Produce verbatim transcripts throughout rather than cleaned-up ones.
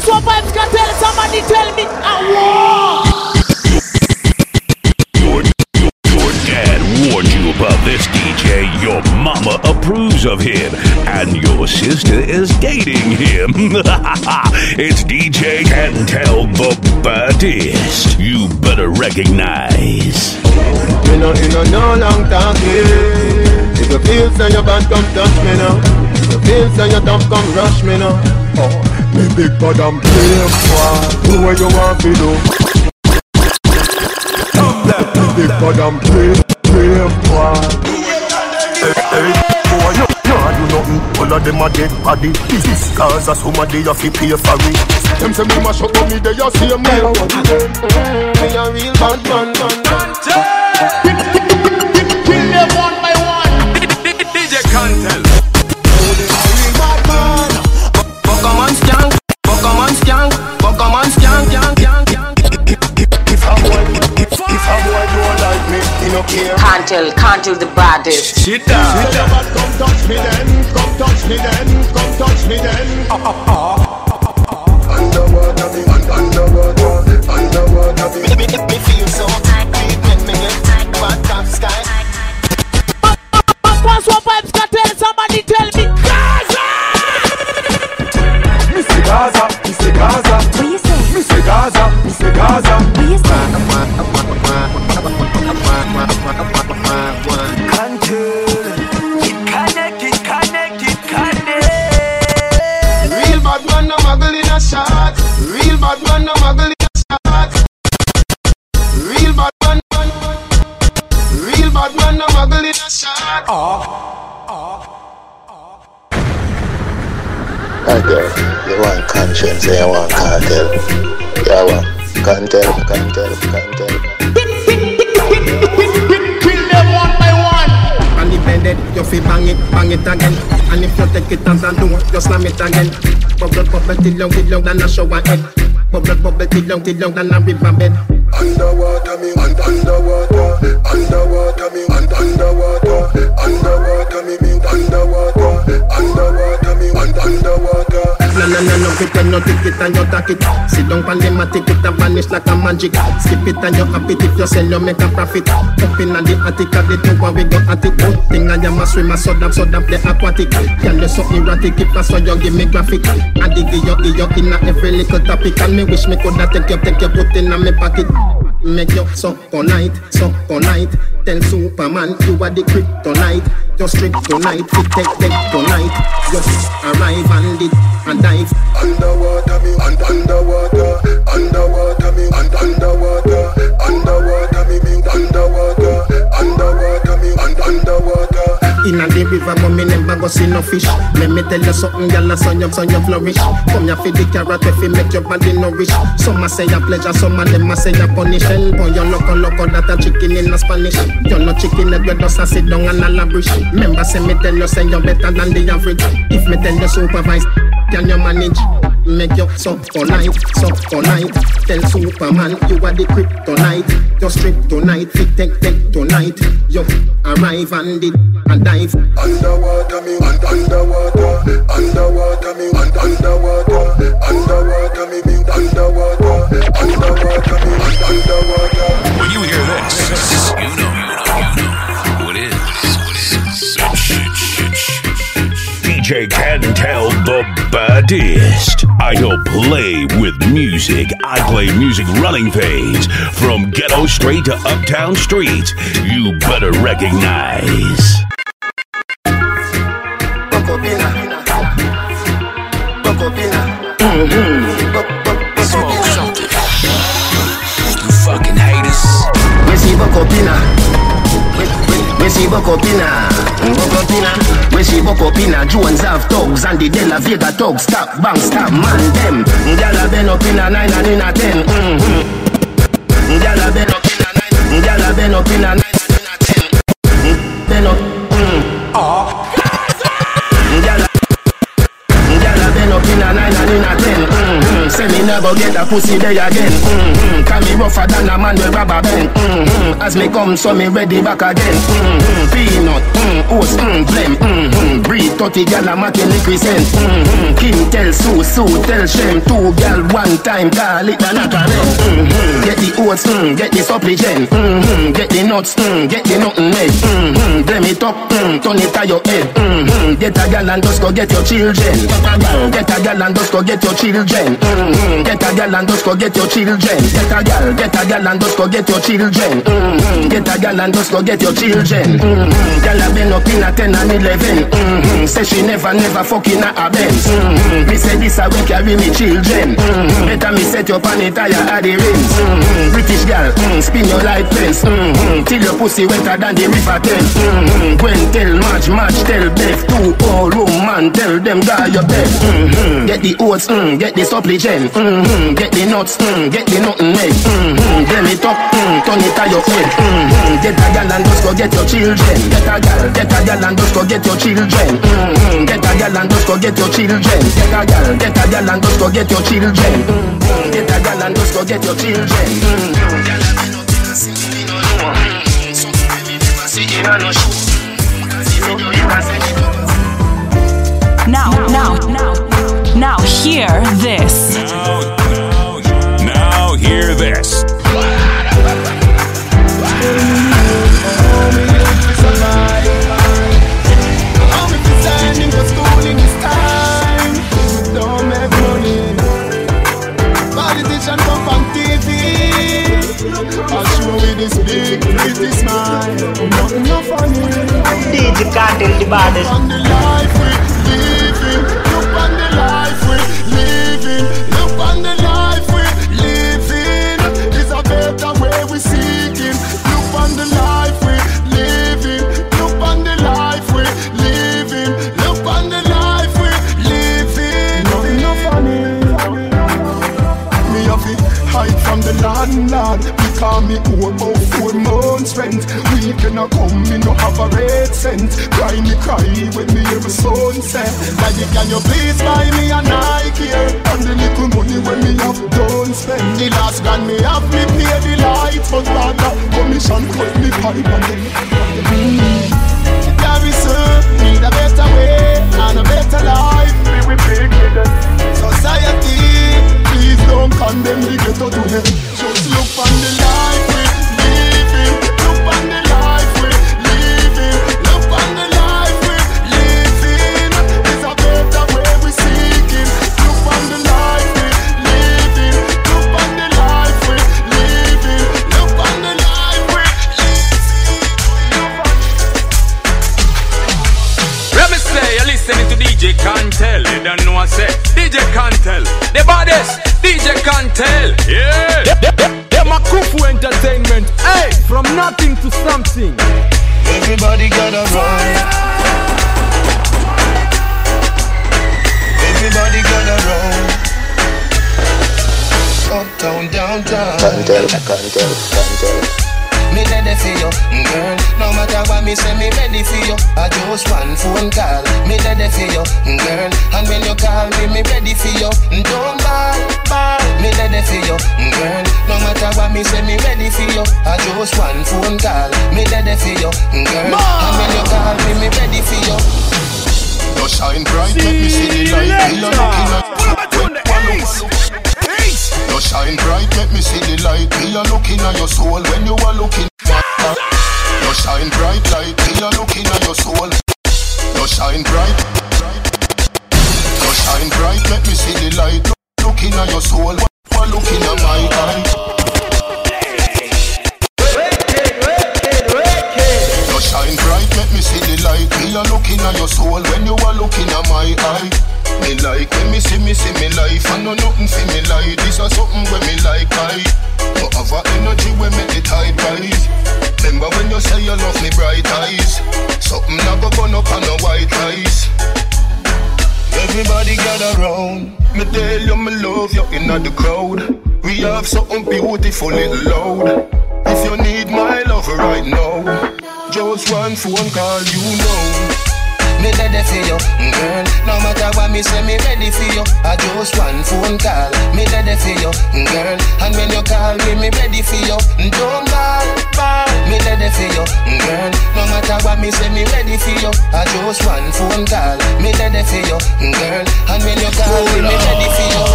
François Vibes can tell somebody tell me I want. Your dad warned you about this D J. Your mama approves of him, and your sister is dating him. It's D J Cantel the baddest. You better recognize. You know, you know, no long talking. If you feel so you bad, come touch me now. If you feel so you tough, come rush me now. Oh, me big bad and brave boy. Do what you want to do. Me big bad and brave, brave boy. Hey, hey, boy, you can't do nothing. All of them are dead body. This is cause of somebody you fi pay for it. Them say me mash up on me, they you see me. Me a real bad man, man, man. Kill them one by one. D J Cantel. Pokemon skank, Pokemon skank, Pokemon skank, skank, skank. If a boy, if if a boy don't like me, he no care. Cantel, Cantel the baddest. Shit down. Come touch me then, come touch me then, come touch me then. Underwater me, underwater, underwater me. Me, me, me feel so tight, make me get tight, but top sky. François Vibes can tell somebody tell me Gaza. Mister Gaza, Mister Gaza. What you say? Mister Gaza, Mister Gaza. What you say? Real bad man no muggle in a shot. Real bad man no muggle in a shot. Real bad man, real bad man no muggle in a shot. Cartel, you want conscience, you want cartel. You want cartel, cartel, cartel. Kill them one by one. And if ended, you feel bang it, bang it again. And if you take it as a do, you slam it again. Bubble, bubble, till long, till long, than a shower head. Bubble, bubble, till long, till long, than a river bed. Underwater me, and underwater, underwater me, and underwater, underwater me, me, underwater, underwater me, and underwater. No, no, no, no, pretend no tick it and you take it. Sit down pan them a tick it and vanish like a magic. Skip it and you happy if you sell you make a profit. Up in the attic at the top we go at it. Good thing I am a swimmer, so that, so that the aquatic. Can you so erratic if I saw you give me graphic. I dig you, you in a every little topic. And me wish me coulda take you, take you, put in a me pocket. Make you suck all night, suck all night. Tell Superman you are the kryptonite. Just trick tonight, it take, take tonight. Just arrive and it and dive. Underwater me, and underwater, underwater me, and underwater, underwater me, me, underwater, underwater me, and underwater. In a the river, but me never go see no fish. Let me tell you something, girl, so you, so you flourish. Come here for the carrot, if you make your body nourish. Some a say a pleasure, some of them a say a punish. Boy, you loco, loco, that a chicken in a Spanish. You're not chicken, you just a sit down and a labrish. Remember, say me tell you, say you're better than the average. If me tell you supervise, can you manage? Make you suck all night, suck all night. Tell Superman you are the kryptonite. Just trip tonight, fit take, take tonight. You arrive and it and dive. Underwater me, and underwater, underwater me, and underwater, underwater me, me, underwater, underwater me, and underwater. When you hear this, you know, you know, you know what it is. What it is. Shit, shit, shit. D J Cantel the baddest. I don't play with music. I play music running fades. From ghetto straight to uptown streets. You better recognize. Smoke something. You fucking haters. We see Bokopina. We see Bokopina. Bokopina. We see Bokopina. Jones have thugs and the De La Vega thugs. Stop, bang, stop, man, them. Gyal been up in a nine and in a ten. Gyal been up in a nine. Gyal been up in a nine and in a ten. Been up. Gyal been up in a nine and in a ten. say me never get a pussy day again. Mm-hmm. Can me rougher than a man with rubber band. Mm-hmm. As me come, so me ready back again. Mm-hmm. Peanut, mm, oats, mm, blem. Mm-hmm. Breed thirty gal a making represent. Mm-hmm. Kim tell Sue, Sue tell Shem. Two gal one time, call it a knock a mm-hmm. Get the oats, mm, get the supplement. Mm-hmm. Get the nuts, mm, get the nothing made. Mm-hmm. Blem it up, mm, turn it to your head. Mm-hmm. Get a gal and just go get your children. Get a gal and just go get your children. Mm-hmm. Get a gal and just go get your children. Get a gal, get a gal and just go get your children. Mm-hmm. Get a gal and just go get your children. Mm-hmm. Gal a been up in a ten and eleven. Mm-hmm. Say she never, never fucking a Benz. Mm-hmm. Me say this a way carry me children. Mm-hmm. Better me set your pan it higher at the rims. Mm-hmm. British gal, mm, spin your light fence. Mm-hmm. Till your pussy wetter than the river Thames. Mm-hmm. Gwen tell March, March tell Beth. Two old woman tell them guy your bed. Mm-hmm. Get the oats, mm, get the supplement. Mm-hmm. Get the nuts, mm, get the nothing made. Mm-hmm. Blem it up, mm, turn it to your head. Mm-hmm. Get a gal and just go get your children. Get a gal, get a gal and just go get your children. Mm-hmm. Get a gal and just go get your children. Get a gal, get a gal and just go get your children. Mm-hmm. Get a gal and just go get your children. Mm-hmm. Gal a been up in a city, me no know. Mm-hmm. Something when me never see in a no show. Cause if you do it, I say it. Now, now, now, now, hear this. Now, now, now, hear this. Politician come from T V. I'll show you this big pretty smile. Nothing no funny. D J Cartel, the baddest. On the life we living. Look on the life we living. Look on the life we living. It's a better way we seeking. Look on the life we living. Look on the life we living. Look on the life we living. Nothing no funny. Me have it hide from the landlord. Because me owe about four months rent. Weekend a come, me no have a red cent. Cry me cry when me hear a sunset. Daddy, can you please buy me a Nike here? And the little money when me have done spend. The last grand me have me pay the lights. But rather commission cut me pipe and then Daddy sir, need a better way and a better life. We will pick it. Society, please don't condemn the ghetto to hell. Just look on the life we living. Look on the life we living. Look on the life we living. It's a better way we seeking. Look on the life we living. Look on the life we living. Look on the life we living. Let me say, you're listening to D J Cantel. You don't know what I say. D J Cantel, the baddest. D J Cantel, yeah. Them a Kufu Entertainment. Hey, from nothing to something. Everybody gotta run. Everybody gotta run. Uptown, downtown. Can't tell, can't tell, can't tell. Me ready for you, girl. No matter what me say, me ready for you. I just one phone call. Me ready for you, girl. And when you call me, me ready for you. Don't ball, ball. Me ready for you, girl. No matter what me say, me ready for you. I just one phone call. Me ready for you, girl. And when you call me, me ready for you. You shine bright, let me see the light. Me looking at you. You shine bright, let me see the light. Me a looking at your soul when you are looking at. You shine bright light, me a looking at your soul. You shine bright. You shine bright, let me see the light. Looking at your soul, you are looking at my eye. You shine bright, let me see the light. Me a looking at your soul when you are looking at my eye. Me like when me see me see me life. I know nothing for me like. This is something when me like I. No other energy when make the tide rise. Remember when you say you love me bright eyes. Something never burn up on no white rice. Everybody gather round. Me tell you me love you in the crowd. We have something beautiful little loud. If you need my love right now, just one phone call, you know. me ready for you, girl. No matter what me say, me ready for you. I just one phone call, me ready for you, girl. And when you call me, me ready for you. Don't call, call, me ready for you, girl. No matter what me say, me ready for you. I just one phone call, me ready for you, girl. And when you call me, me ready for you.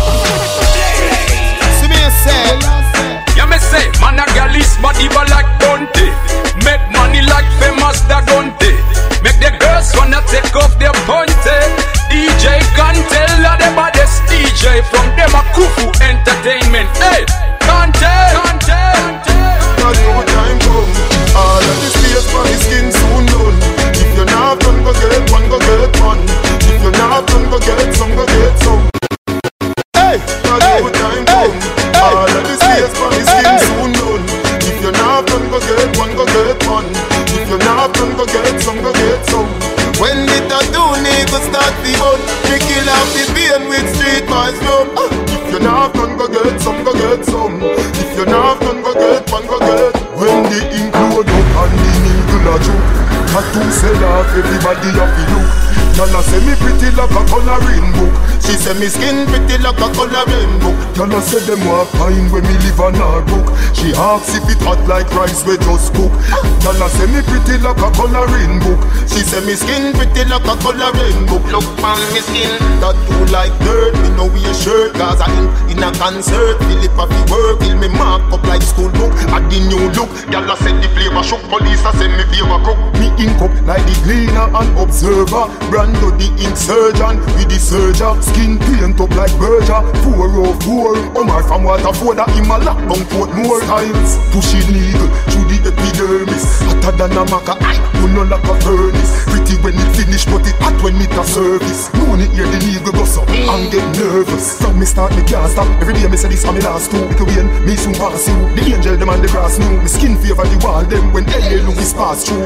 See me say, yeah me say, man a gal is body but like Bunty. Make money like famous da Gunty. Make the girls wanna take off their bunty. D J Cantel are the baddest D J from them a Kufu Entertainment. Hey, Cantel, Cantel. Now your time come. All of this space for the skin soon done. If you're not done, go get one, go get one. If you're not done, go get some, go get some. hey, Now hey, your time hey, come. All of this space for the skin soon done. If you're not done, go get one, go get one. If you're not done, go get some, go get some. When the tattoo nigga start the bun, we kill off the pain with street boys drum. If you're not done, go get some, go get some. If you're not done, go get one, go get. When the ink load up and the needle a joke, tattoo sell off, everybody happy look. Y'all say me pretty like a coloring book. She say me skin pretty like a coloring book. Y'all say them walk fine when me live on her book. She asks if it hot like rice we just cook. Y'all say me pretty like a coloring book. She say me skin pretty like a coloring book. Look on me skin, tattoo like dirt. Me no wear shirt, cause I in, in a concert. Philip have to work, till me mark up like school book. At the new look, y'all say the flavor shook. Police a say me flavor cook. Me ink up like the cleaner and observer. Brando the ink surgeon with the surgeon. Skin paint up like Berger. four oh four Omar from Waterford that him a lock down port more times. Pushing needle through the epidermis. Hotter than a maca, I do not like a furnace. Pretty when it finish but it hot when it a service. Moon it hear the needle go up and get nervous. From me start me can't stop. Every day me say this for me last two. Little Wayne, me soon pass you. The angel them and the grass new. Me skin favor the wall them when L A Louis pass through.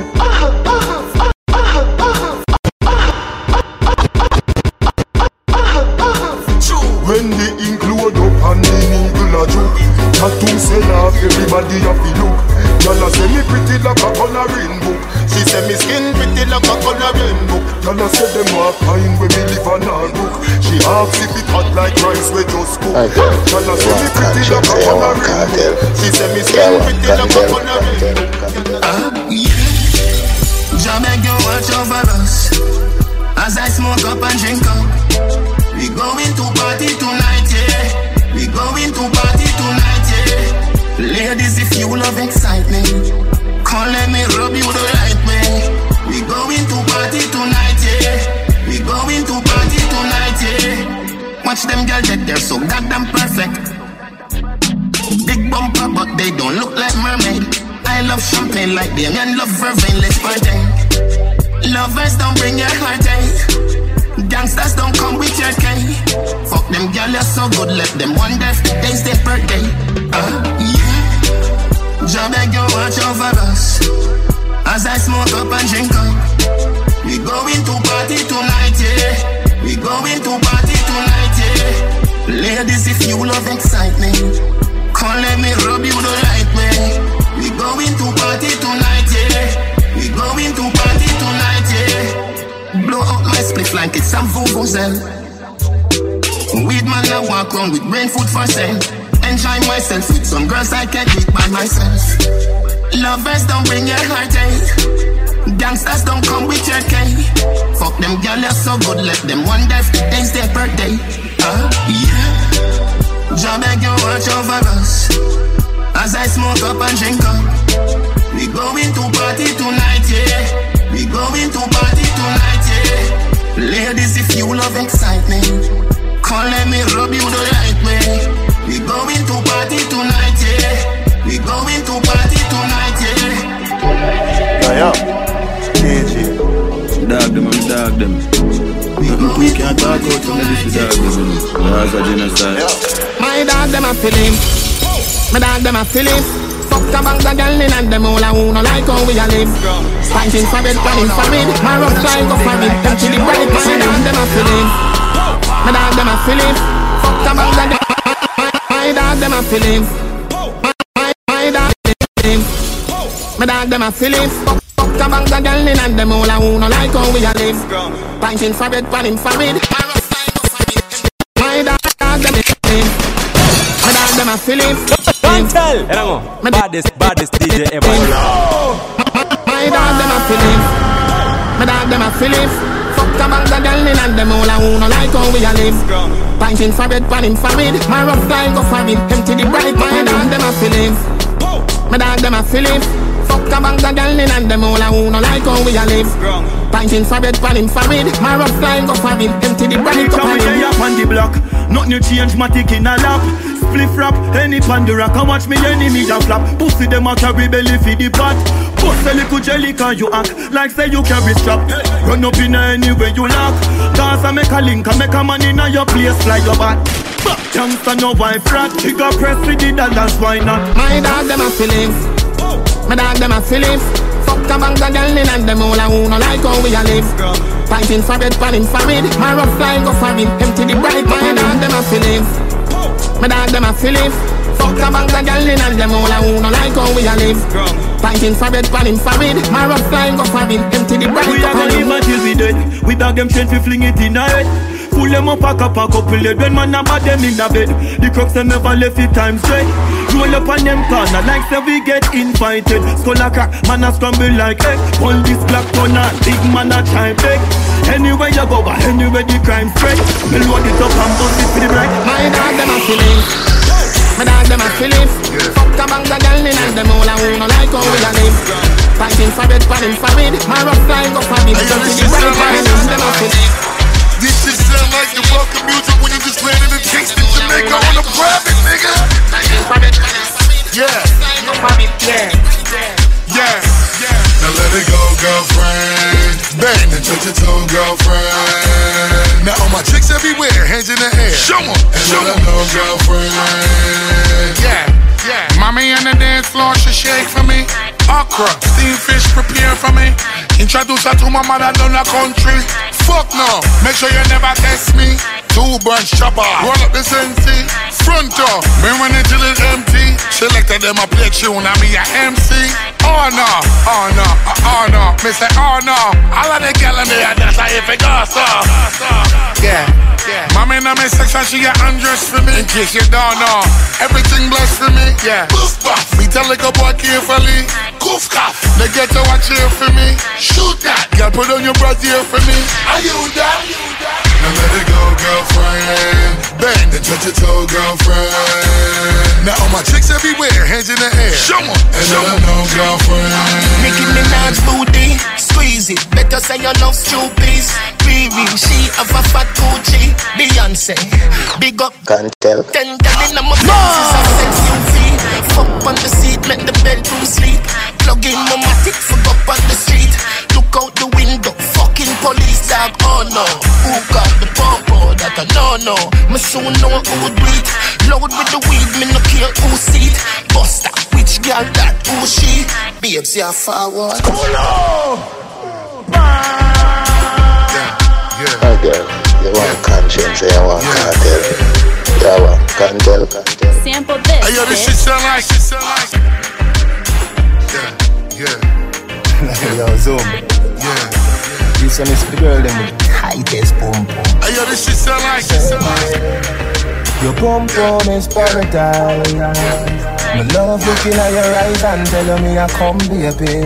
When the ink load up and the needle a joke, tattoo sell off, everybody have to look. Y'all say me pretty like a coloring book. She say me skin pretty like a coloring book. Y'all say them walk fine when me live on her book. She asks if it hot like rice we just cook. Y'all say me pretty like a coloring book. She say me skin pretty like a coloring book. Uh, yeah. Jah beg you watch over us as I smoke up and drink up. We going to party tonight, yeah. We going to party tonight, yeah. Ladies, if you love excitement, come let me rub you the right way. We going to party tonight, yeah. We going to party tonight, yeah. Watch them girls get there so goddamn perfect. Big bumper, but they don't look like mermaid. I love champagne like them and love vervain, let's party. Lovers don't bring your heartache. Gangsters don't come with your cane. Fuck them girls, you're so good, let them wonder if today's their birthday. Uh, yeah. Jah beg you watch over us as I smoke up and drink up. We going to party tonight, yeah. We going to party tonight, yeah. Ladies, if you love excitement, come let me rub you the right way. We going to party tonight, yeah. We going to party tonight, yeah. Blow out my split like it's some vuvuzela. Weed man I walk around with brain food for sale. Enjoy myself with some girls I can't beat by myself. Lovers don't bring your heartache. Gangsters don't come with your cane. Fuck them girls, you're so good, let them wonder if today's their birthday. Uh, yeah. Jah beg you watch over us as I smoke up and drink up. We going to party tonight, yeah. We going to party tonight, yeah. Ladies, if you love excitement, come let me rub you the right way. We going to party tonight, yeah. We going to party tonight, yeah. Yeah, yeah. D J. Dog them, I'm dog them. Nothing we can't talk out from this dog them. That's a genocide. My dog them a feeling. My dog them a feeling. Fuck a bang the girl in and them all a who no like how we a live. Fighting for bed, planning for it. My rough like go for it. Them chili bright, my dog them a feeling. My dog them a feeling. Fuck a bang the girl. My dog them a feeling. My my dog them a feeling. My dog them a feeling. Fuck fuck Fuck a bang the girl in and them all a who no like how we a live. Punching for bed, pan him for it. My dog them is live. My dog them a feel it. Can't tell. Baddest, baddest D J ever. My dog them a feel it. My dog them a feel it. Fuck a bang the girl in and them all a who no like how we a live. Punching for bed, pan him for it. My rough fly go for it. Empty the bright. My dog them a feel it. My dog them a feel it. Fuck a bang the girl in and them all a who no like how we a live. Punching for bed, pan him for it. My rough fly go for it. Empty the bright go for it. Up on the block, nothing you change, matic in a lap. Spliff rap, any pan the rock, and watch me enemy a flap. Pussy them a carry belly for the pot. Bust a little jelly can you act like say you carry strap. Run up in any way you lock. Dance and make a link and make a man in a your place, fly your back. Youngster no wife rat, he got press with the dollars, why not? My dog them a feelings, my dog them a feelings. Fuck a bang the girl in and them all a who no like how we a live. Punching for bed, pan him for it. My rough fly go for it. Empty the bright. My dog them a feelings, my dog them a feelings. Fuck a bang the girl in and them all a who no like how we a live. Punching for bed, pan him for it. My rough fly go for it. Empty the bright. We a gonna live until we dead. We dog them change, we fling it in a head. Pull them up, pack up, pack up, pull it. When man a bad them in the bed. The crooks them never left it time straight. Roll up on them corner like say we get invited. Skull a crack, man a scramble like egg. Pull this black corner, big man a time big. Anywhere you go, but anywhere the crime spread. Me load it up and bust it for the right. My dog them a feelings, my dog them a feelings. Fuck a bang the girl in and them all a who no like how we a live. Punching for bed, pan him for it. My rough fly go for it. Empty the bright. My dog them a feelings. This shit sound like the welcome music when you just landed in Kingston, Jamaica on a private, nigga. Yeah, yeah, yeah, yeah. Now let it go, girlfriend. Bang and touch your toe, girlfriend. Now all my chicks everywhere, hands in the air. Show 'em, show 'em, know, girlfriend. Yeah, yeah. Mommy on the dance floor, she shake for me. Okra, steamed fish prepare for me. Introduce her to my mother down the country. Fuck no, make sure you never test me. Two bunch chopper, roll up the Sensi. Front door, me run it till it's empty. Selected them a play tune and me a M C. Oh no, oh no, oh no. Me say oh no, all of the gal in there, that's how if it goes so. Yeah, yeah. Mommy in my section, she get undressed for me. In case you don't know, everything blessed for me. Yeah, poof puff, me tell the boy carefully. Goof cough, they get to watch here for me. Shoot that, girl, put on your brassiere for me. Are you that? Now let it go, girlfriend. Bang, then touch your toe, girlfriend. Now all my chicks everywhere, hands in the air. Show 'em, and show 'em, no girlfriend. Nicki Minaj booty, squeeze it. Better say you love stupid. Riri, she have a fat Gucci. Beyonce, big up. Can't tell. Ten ten in my face is a sex U V. Fuck on the seat, make the bedroom sleep. Plug in my matic, fuck up on the street. Look out the window, fucking police dog. Oh no, who got the purple? That I no no. Me soon know who do it. Load with the weed, me no care who see it. Buster, which girl that who she? Babes, you're forward. Oh girl, you want conscience, you want cartel. You want cartel, cartel. Sample this. Hey, yo, this shit sound like, shit sound like. Yeah, yeah. Yo, Zoom. Yeah. This one is for the girl, them with tightest pum pum. Hey, yo, this shit sound like, shit sound like. Your pum pum is paradise. My love looking at your eyes and telling me I come, baby.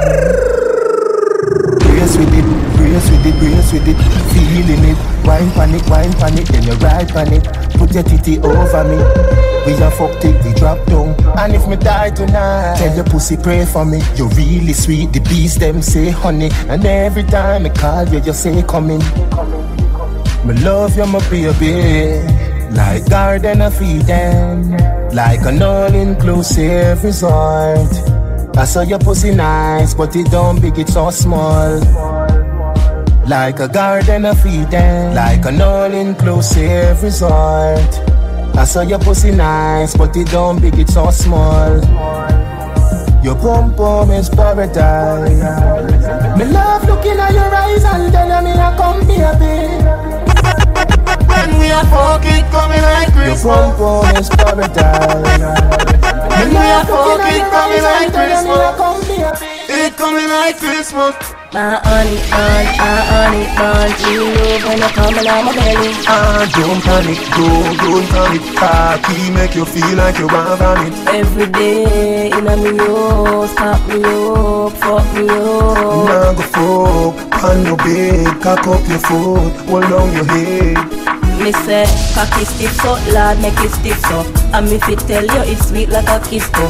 Brace with it, brace with it, brace with it. Feeling it, wine panic, wine panic. Then you ride panic, put your titty over me. We a fuck till we drop down. And if me die tonight, tell your pussy pray for me. You're really sweet, the bees them say honey. And every time I call you, you say come in. Me love you, my baby. Like garden of Eden, like an all-inclusive resort. I saw your pussy nice, but it don't big, it's so small. Like a garden of Eden, like an all-inclusive resort. I saw your pussy nice, but it don't big, it's so small. Your pum pum is paradise. Me love looking at your eyes and telling me I come baby. When we are fucking coming like Christmas. Your pum pum is paradise. When we are fucking coming like Christmas. It coming like Christmas. My honey bun, my honey bun. You love when you coming out my belly. Ah, don't panic, don't, don't panic. Cocky make you feel like you want vomit. Every day in a me house, pop me up, fuck me up. Nah go fuck, on your bed, cock up your foot, hold down your head. Me say, cocky stiff so, lad make it stiff so. And me fit tell you it's sweet like a kiss so.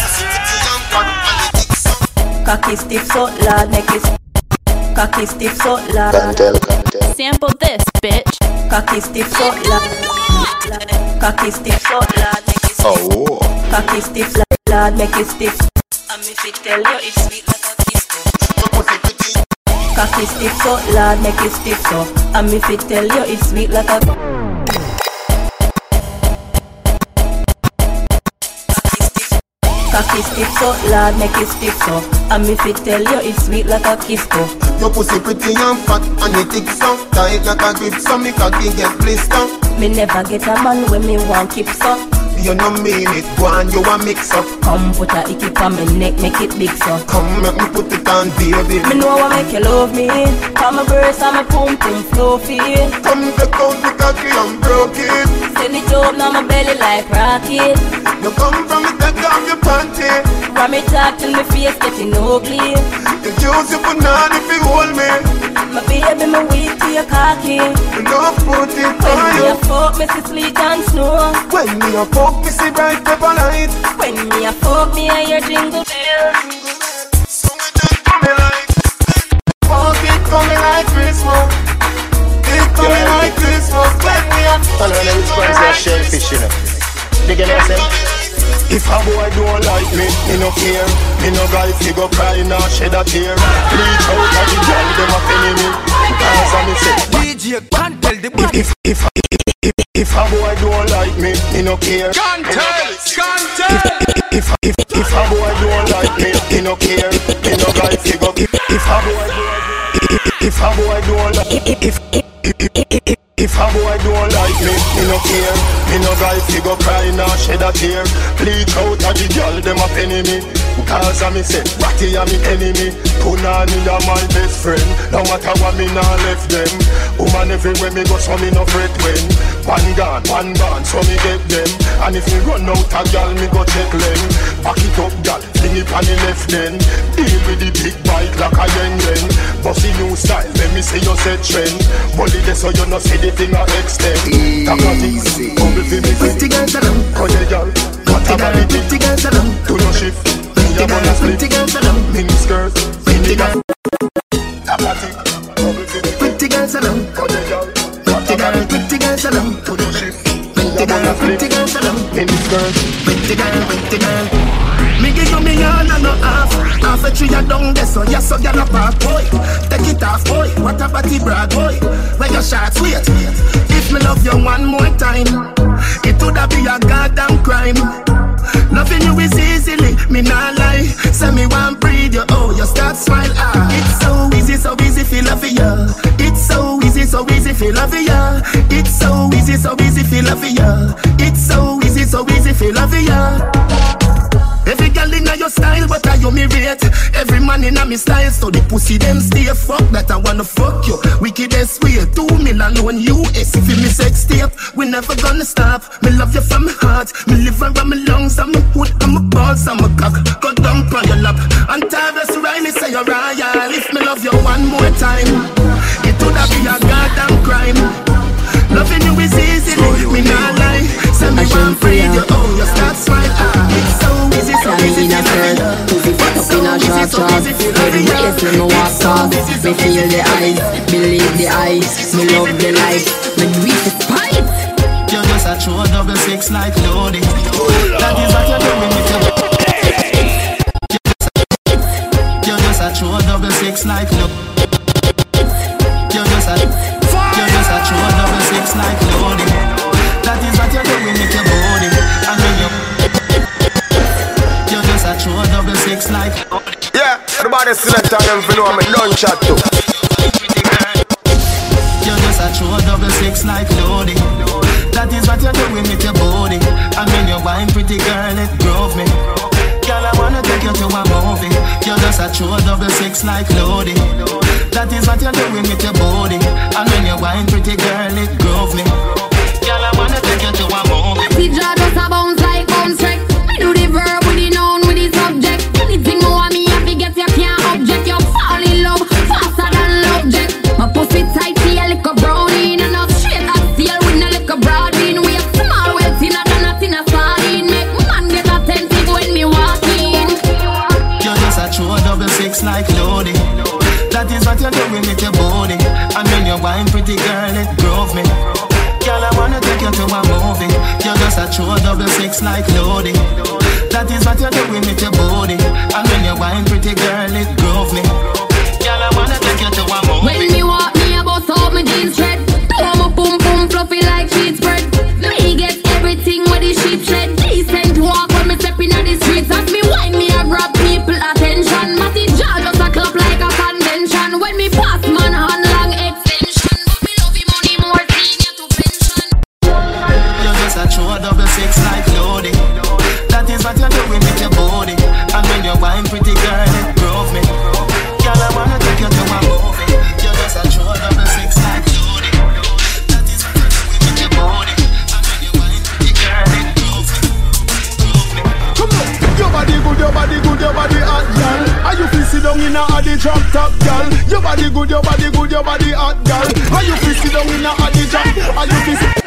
Cocky stiff so, lad make it. Cocky stiff so, lad. Can't tell, can't tell. Sample this, bitch. Cocky stiff so, lad. Cocky stiff so, lad make it stiff. Oh. Cocky stiff, lad make it stiff. And me fit tell you it's sweet like a kiss so. Cocky stiff so, lad make it stiff so. And me fit tell you it's sweet like a. Cocky stiff so, lad make it stiff so. And me fit tell you it's sweet like a kiss so. Your pussy pretty and fat and it thick so. Tight like a grip so me cocky get blister. Me never get a man when me want keep so. You no mean it, go on you a mix up. Come put a icky on me neck, make it big so. Come make me put it on baby. Me know what make you love me. Come my breast and my pum pum fluffy. Come take out the cocky and broke it. Send it up now my belly like rocket. You come from the take off your panty. From me talk till me face getting ugly. You use your banana if you hold me. My baby, my weak to your cocky. You don't put it when on me you. a fuck, me see sleet and snow. When me a fuck, me see bright pepper light. When me a fuck, me a hear jingle bells. So it just coming like, fuck it coming like Christmas. It coming yeah, like Christmas. When me a I know them sponsor like shellfish, you know. They get what I'm saying? If a boy don't like me, me no care. Me no guy fi go cry nor shed a tear. Reach out and the girl dem a penny me. Cause I me say D J can't tell the boy. If if if if if a boy don't like me, me no care. Can't tell, can't tell. If if if a boy don't like me, me no care. Me no guy fi go. If if a boy don't if a boy don't like if if If a boy don't like me, me no care. Me no guy fi go cry nor shed a tear. Bleach out a the girl dem a penny me. Cause a me say, Ratty a me enemy. Punani a my best friend. No matter what me nah left them. Woman everywhere me go so me no fret when. One gun, one band, so me get them. And if me run out a girl, me go check them. Back it up girl, fling it on the left then. Deal with the big bike like a yen yen. Bossy new style, let me see you set trend. Bully this so you no see the thing I extend. Easy. Bubble fi me Pretty girls alone. Cause the girl, cut a body Pretty girls alone. do no shift. Pretty girls, pretty girls alone. Mini skirt, Pretty girls, tapati. Bubble fi me pretty girls alone. Cause the girl, cut Pretty a girls, body pretty girls alone. do no shift. Pretty girls, pretty girls alone. Mini skirt. Pretty girl, pretty girl. Me give you me all and no half. Half a tree a down there, so yes, so gyal a park, boy. Take it off, boy. What a body brag, boy. Where your shots, wait. If me love you one more time, it woulda be a goddamn crime. Loving you is easily, me not lie. Say me want breathe you, oh, you start smile, ah. It's so easy, so easy, feel love ya. It's so easy, so easy, feel love ya. It's so easy, so easy, feel love ya. It's so easy, so easy, feel love ya. Every girl inna your style, but I you me rate. Every man inna me style, so the pussy them stay. Fuck that, I wanna fuck you. Wickedest way, two mil alone, U S. If you me sex tape, we never gonna stop. Me love you from my heart, me liver and my lungs, and my hood, and my balls, and my cock. Go down on your lap, and Tavis Riley say you're royal. If me love you one more time, it woulda be a goddamn crime. Loving you is easy, me not lie. Say me want free you, oh, you start smile, ah. It's so easy, so easy, in a skirt, pussy fuck up in a short top. Every place when me walk past, me feel the eyes, believe the eyes, me love the life, me do it to spite. You're just a true double six like Lodi. That is what you're doing with your. You're just a true double six like Lodi. You're just a, you're just a true double six like Lodi. That is what you're doing with your body. And when you, you're just a true double six like Lodi. Yeah, the body select on them for know I'm a done shot too. You're just a true double six like Lodi. That is what you're doing with your body. And when you're wine pretty girl, it drove me. Girl, I wanna take you to a movie. You're just just a true double six like loading. That is what you're doing with your body. And when you're wine, pretty girl, it groove me. Girl, I wanna take you to a movie. See, just a bounce like bounce track. Me do the verb with the noun with the subject. Anything more me have to get you can't object. You fall in love faster than love jet. My pussy tight, see a little brownie. And not straight as steel with a little broad bean. We have small well thinner than a thinner sardine. Make man get attentive when me walk in. You're just a true double six like loading. That is what you're doing with your body. And when you're wine, pretty girl, it groove me. Girl, I wanna take you to a movie. You're just a true double six like loading. That is what you're doing with your body. And when you're wine, pretty girl, it groove me. Girl, I wanna take you to a movie. When me walk, me a bust out my jeans thread. Throw my pum pum fluffy like sheet spread. Me get everything with the sheep shed. Decent walk when me step in the streets. As me wine, me a grab people attention. Matty jaw just a clap like a convention. When me pass man hand long extension. But me love him money more senior to pension. You're just a true double six like loading. That is what you're doing with your body. And when you're wine, pretty girl, it groove me. Girl, I wanna take you to a movie. You're just a true double six like loading. That is what you're doing with your body. And when you're wine, pretty girl, it groove me. Come on, your body good, your body good, your body hot, girl. Are you feel sit down in a Addy drop top, girl? Your body good, your body good, your body hot, girl. Are you feel sit down in a Addy drop? Are you feel sit?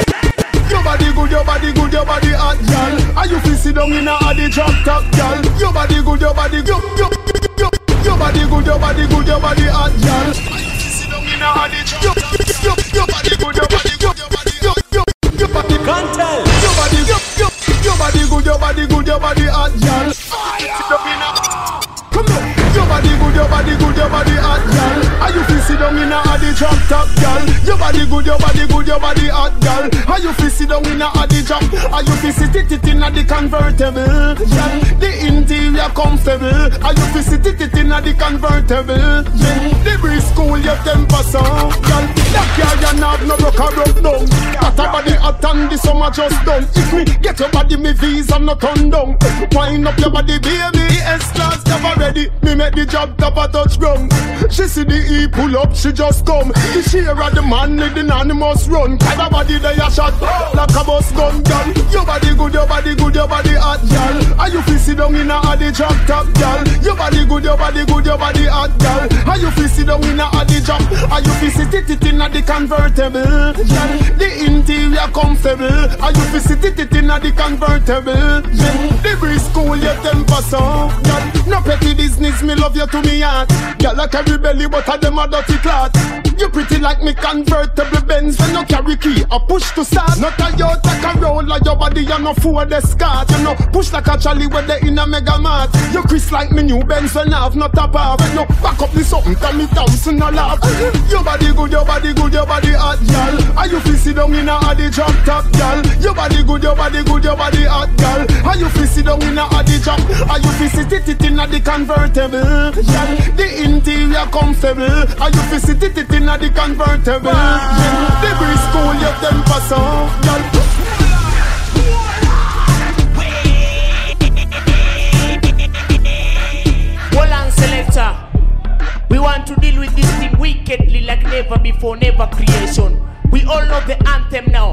Your body good, your body good, your body hot, girl. Are you feel sit down in a Addy drop top, girl? Your body good, your body good, your your your body good, your body good, your body hot, girl. Are you feel sit down in a Addy drop? Your your body good, your body good, your body your your your body can't tell. Your body your your your body good, your body good, your body hot, girl. Sit down in a come on. Your body good, your body good, your body hot, girl. Are you feel sit down in a Addy drop top, girl? Your body good, your body good, your body hot, girl. Are you feel sit down in a Addy drop? Are you feel sit it in a the convertible, girl? The interior comfortable. Are you feel sit it in a the convertible, yeah? The breeze cool your temper so, girl. That car you not no rock a rub down. That a body hot and the summer just done. If me get your body, me visa no turn down. Wind up your body, baby. S-class never ready. Me make the job top a touch ground. She see the E pull up, she just come. The share of the man with the animals run. Kind of body they a shot like a bus gun, girl. Your body good, your body good, your body hot, girl. Are you feel sit down in a Addy drop top, girl? Your body good, your body good, your body hot, girl. Are you feel sit down in a Addy drop? Are you feel sit it in a the convertible, girl? The interior comfortable. Are you feel sit it in a the convertible, yeah? The breeze cool your temper so, girl. No petty business, me love you to me heart. Girl, I carry belly, but I them a dirty clot. You pretty like me convertible Benz. When you carry key, I push to start. Not a yacht like a roll like your body, you no Ford Escort. You know, push like a Charlie when they in a mega mart. You Chris like me new Benz when I have not a bar. When you back up this something, tell me Thompson a laugh. Your body good, your body good, your body hot, girl. Are you feel sit down in a Addy drop top, girl? Your body good, your body good, your body hot, girl. Are you feel sit down in a Addy drop? Are you feel sit it in a the convertible, girl? The interior comfortable. Are you feel sit it in a the convertible, yeah? The breeze cool your temper so, girl. Hold on, selector. We want to deal with this thing wickedly like never before, never creation. We all know the anthem now.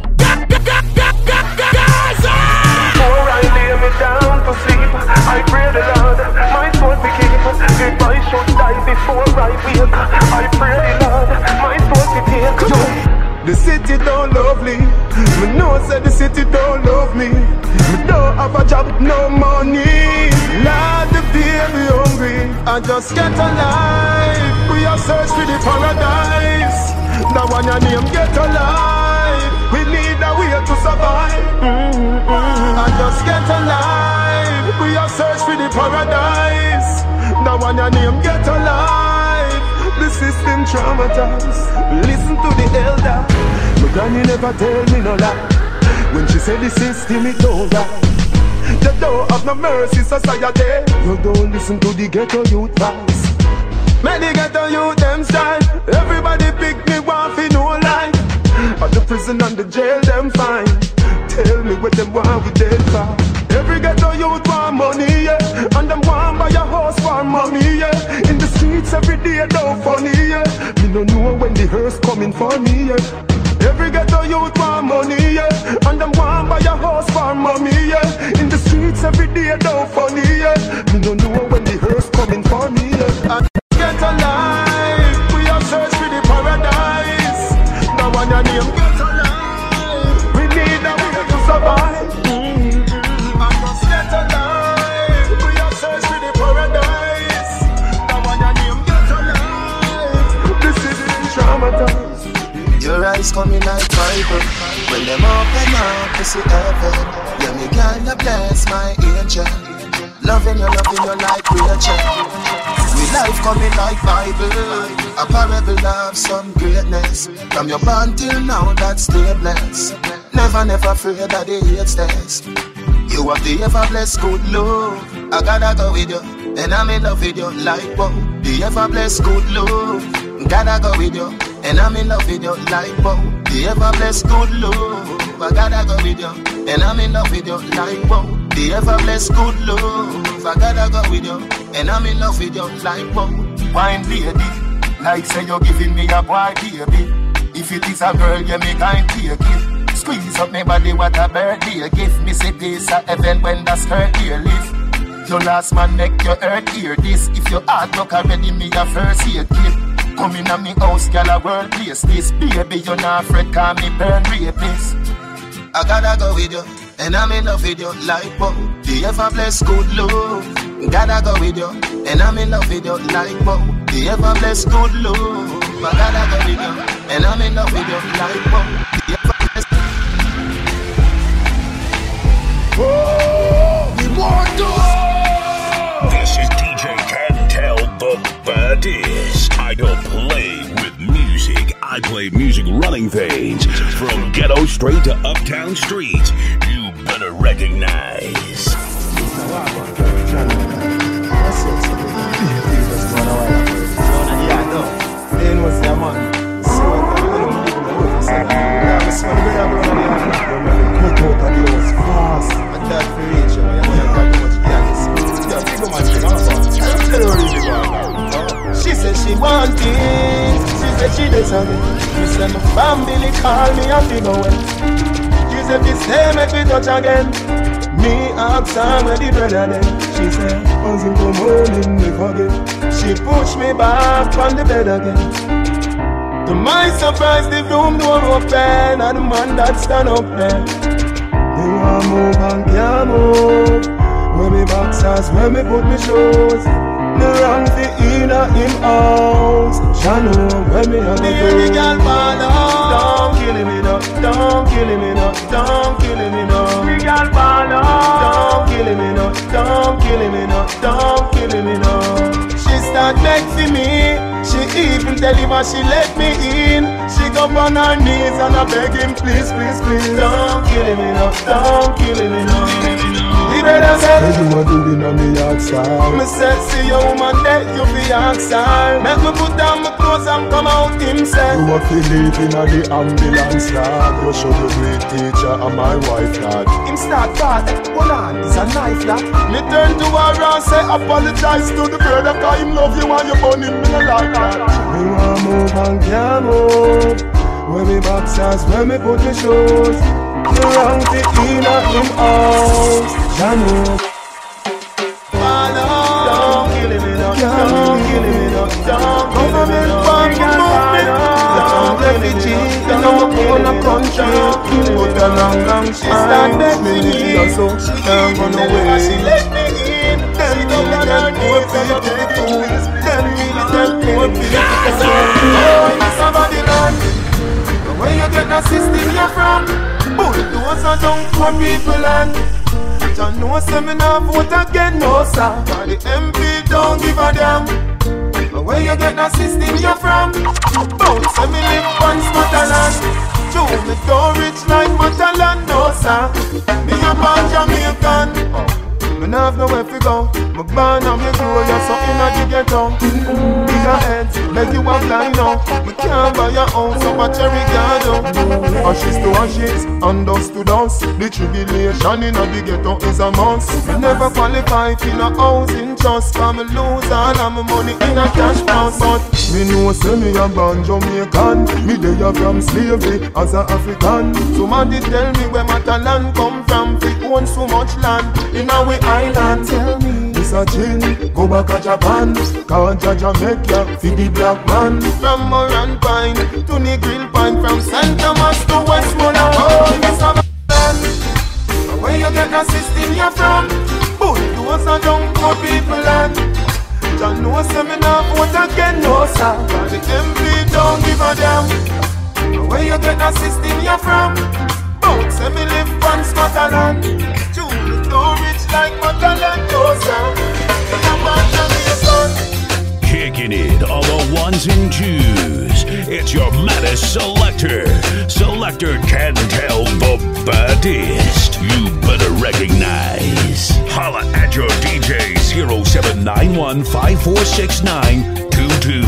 Before I lay me down to sleep, I pray the Lord my soul be keep. If I should die before I wake, I pray the Lord my soul be take. The city don't love me. Me know say the city don't love me. Me don't have a job, no money. Lord, the baby hungry. I just get alive. We are search for the paradise. That one your name get alive. We need a way to survive. Mm-hmm. I just get alive. We are search for the paradise. That one your name get alive. The system traumatized. Listen to the elder. My granny never tell me no lie. When she said the system it don't lie. You don't have no mercy society. You don't listen to the ghetto youth voice. Many ghetto youth them style. Everybody pick me one for no life. At the prison and the jail them fine. tell me what them want with their car. Every ghetto youth want money, yeah, and them want buy a house for mommy, yeah. In the streets every day, don't funny, yeah. Me no know when the hearse coming for me, yeah. Every ghetto youth want money, yeah, and them want buy a house for mommy, yeah. In the streets every day, don't funny, yeah. Me no know when the hearse coming for me, yeah. And get alive, we have searched for the paradise. Now one your name get alive. We need a way to survive. Your eyes coming like Bible. When them open up to see heaven. Yeah, me girl, you bless my angel. Loving you, loving you like Rachel. We life coming like Bible. A parable of some greatness. From your born till now, that's still blessed. Never, never afraid of the hate test. You have the ever blessed good love. I gotta go with you, and I'm in love with you like wow. The ever blessed good love. Gotta go with you, and I'm in love with you like wow. The ever blessed good love. I gotta go with you, and I'm in love with you like wow. The ever blessed good love. I gotta go with you, and I'm in love with you like wow. Wine lady, like say you're giving me a boy baby. If it is a girl, you make kind take it. Squeeze up my body, what a birthday gift. Me say this a heaven when the skirt here lift. Your last man make your earth hear this. If your heart look already, me a first aid kit. Come in a me house, girl, a world place this. Baby, you're not afraid, call me burn rapist. I gotta go with you, and I'm in love with you like wow. The ever blessed good love. Gotta go with you, and I'm in love with you like wow. The ever blessed good love. I gotta go with you, and I'm in love with you like wow. The ever blessed. Oh, this is D J Cantel the baddest. I don't play with music, I play music running things. From ghetto straight to uptown streets, you better recognize. She said she want it, she said she deserve it. She said my family call me a figure away. She said this day make me touch again. Me ask her where the brother then. She said, once you come home me forget. She pushed me back on the bed again. To my surprise the room door open and the man that stand up there. Me want move and can't move. When me boxers, when me put me shoes. The wrong fi inna him house. Shano when me a go. Baby girl fall out. Don't kill me no, don't kill me no, don't kill me no. Baby girl fall out. Don't kill me no, don't kill me no, don't kill me no. She start beg for me. She even tell him she let me in. She go on her knees and I beg him please, please, please. Don't kill me no, don't kill me no. The brother said, hey, you a doing on me outside. Me said, see your woman dead, you be outside. Make me put down my clothes and come out himself. You a feel living on the ambulance lad. You show the great teacher and my wife lad. Him start bad, hold on, it's a knife that. Me turn to her and say, apologize to the brother, cause him love you and you burn him, me no like that. Me want move and can't move. When me boxers, when me put me shoes. The wrong to inna him house. Jano. Don't kill me no, don't kill me no, don't kill me no. Don't refugee, you know we own a country. Put a long, long she start begging me. She can't run away. She let me in. Then me tell her knees and up the tools. Then me tell poor people. Oh, it's somebody land. Where you get the system you're from? Bulldozer and don't poor people and John no say me nah vote again, no sir. Cause the M P don't give a damn. But where you get the system you're from? Bounce say me live on Scotland. Joe me don't rich like Matalan, no sir. Me a born Jamaican. Me nah have nowhere to go. Me born and me grow, you're so inna the ghetto. Be your heads, make you a blind now. Me can't buy your house, so a cherry garden. Ashes to ashes, and dust to dust. The tribulation inna the ghetto is a must. Me never qualify for no housing trust. Cause me lose all of my money in a cash box. But me know say me a born Jamaican. Me dey a from slavery as a African. Somebody tell me where my talent come from. We own so much land in our island. Tell me this a chin, go back to Japan. Cause Jaja make ya feed the black man. From Moran Pine to the Grill Pine. From Saint Thomas to Westmoreland. Oh, this a man. Where you get the system you from? But those are young poor people land. John no say me nah vote again, no sir. Cause the M P don't give a damn. Where you get the system you from? But say me live from Scotland. Julie don't rich like Motherland, no sir. Kicking it all the ones and twos. It's your maddest selector. Selector can tell the baddest. You better recognize. Holla at your D J zero seven nine one five four six nine two two.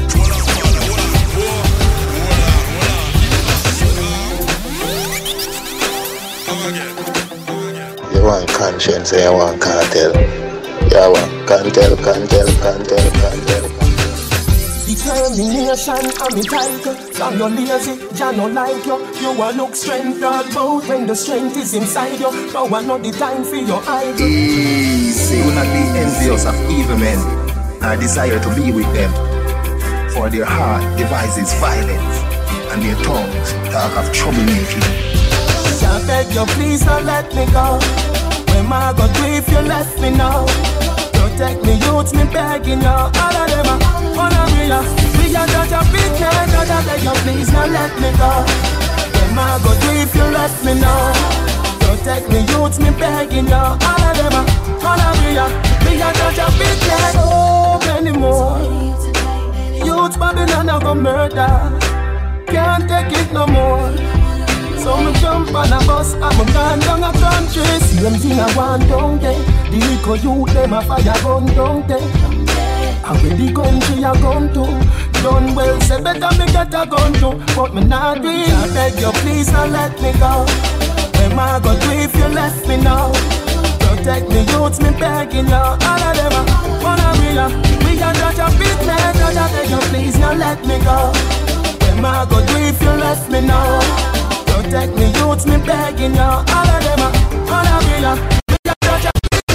You want conscience and you want cartel. You want cartel, cartel, cartel, cartel. Determination and me title. So you're lazy, Jah no like you. You a look strength all about when the strength is inside you. Now I know the time for your idol. Easy, do not be envious of evil men. I desire to be with them. For their heart devises violence, and their tongues talk of troublemaking. I beg you, please don't let me go. When I go to if you left me now. Protect me, youth, me begging you. All of them are wanna be ya. We are such a big man, I beg you, please don't let me go. When I go to if you left me now. Protect me, youth, me begging you. All of them are wanna be ya. We are such a big man, oh, many more. Youth, Babylon, I go murder. Can't take it no more. So me jump on a bus and me gone down a country. Same thing I want down there. The little youth them a fire gun down there. And where the country a gone to. Done well, say better me get a gun to. But me not do it. I beg you please don't let me go. When I go do if you left me now. Protect me youths, me begging you. All of them a wanna be ya. We are such a big man, I beg you please don't let me go. When I go do if you left me now. Protect me, youths, me begging you. All of them are wanna be ya. We are such a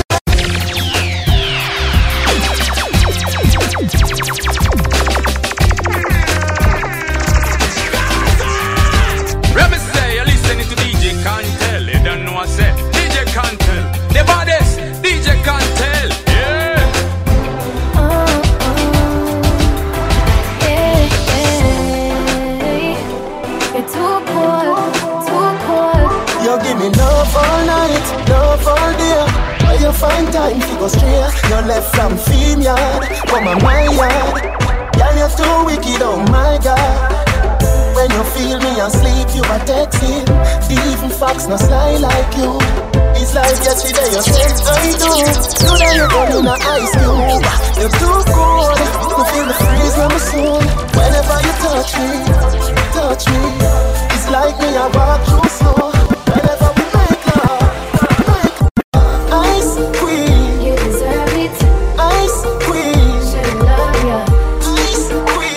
Let me say, you're listening to D J Cantel. You don't know what I say. D J Cantel, the baddest. D J Cantel, yeah. Oh, oh, hey, hey. You're too cold, too cold. You give me love all night, love all day. Where you find time to go straight? You left from Fame Yard, come on my yard. Girl, you're too wicked, oh my God. When you feel me asleep, you are texting. Even fox no sly like you. It's like yesterday you said I do. Today you're going in a ice cube. You're too cold. You feel the freeze on my soul. Whenever you touch me, touch me. It's like me I walk through snow. Whenever we make love, make love. Ice queen, You deserve it. ice queen, Should love ya. ice queen.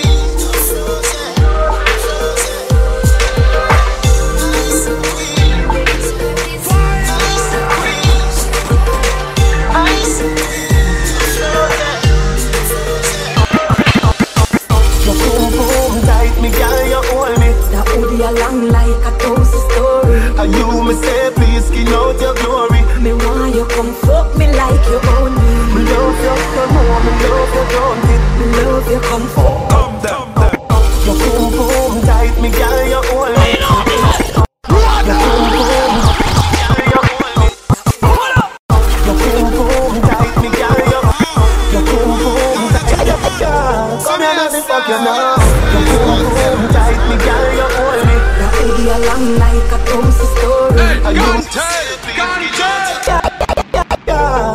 Long like a toast story. And you me say please skin out your glory. Me want you come fuck me like you own me. Me love you, come on, me love you, don't it? Me love you come fuck. Come down, your boom boom tight, me girl, you hold me. Your boom boom, your boom boom tight, me girl, you. Your boom boom tight, come here, let me fuck you now. Your boom boom tight, me girl, you hold me. Baby, a long like a toast story. Hey, Cantel, Cantel.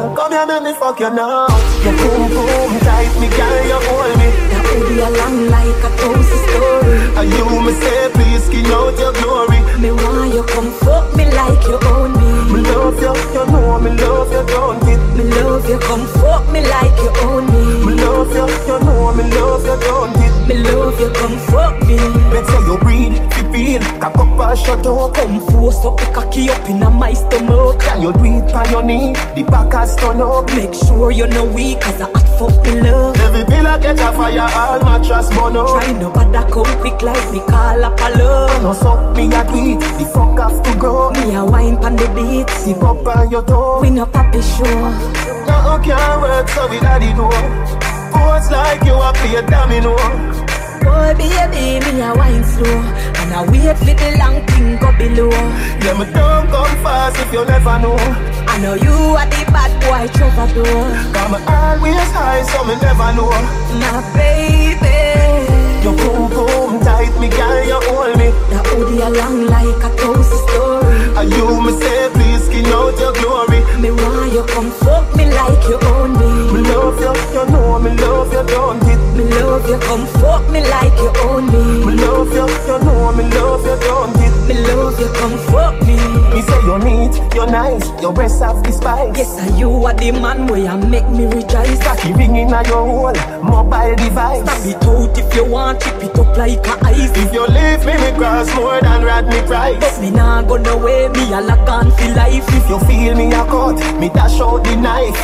you know. You boom boom tight, me girl, you hold me. That booty along like a toast story. And you me say, please skin out your glory. Me want you come fuck me like you own me. Me love you, you know me love you, don't it? Me love you, come fuck me like you own me. Me love you, you know me love you, don't it? Me love you, come fuck me. Let's say you breathe, you feel, cock up and shut up. Come force up the cocky up in my stomach. Can you do it on your knee? The back has turn up. Make sure you're no weak, cause I hot fuck me love. Every pillar catch a fire, all mattress burn up. Try no bother come quick like me call up a love. No suck me a tweet, the fuck have to go. Me a wine pan the beat, sip up on your toe. We no papi show. No can't work so we daddy know. Pose like you a play domino. Boy baby, me a wine slow, and I wait for the long thing go below. Yeah, me don't come fast if you never know. I know you are the bad boy troubadour. Come always high so me never know. My baby, you boom boom tight, me girl, you hold me. That booty along like a toast story. And you me say please skin out your glory. Me want you come fuck me like you own me. Me love you, you know me love you, don't it? Me love you, come fuck me like you own me. Me love you, you know me love you, don't it? Me love you, come fuck me. Me say you're neat, you're nice, your breasts have the spice. Yes, and you are the man where you make me rejoice. Cocky ringing on your whole mobile device. Stab it out if you want, chip it up like a ice. If you leave me, me cross more than Rodney Price. But me nah go no way, me a lock on for life. If you feel me a cut, me dash out the knife.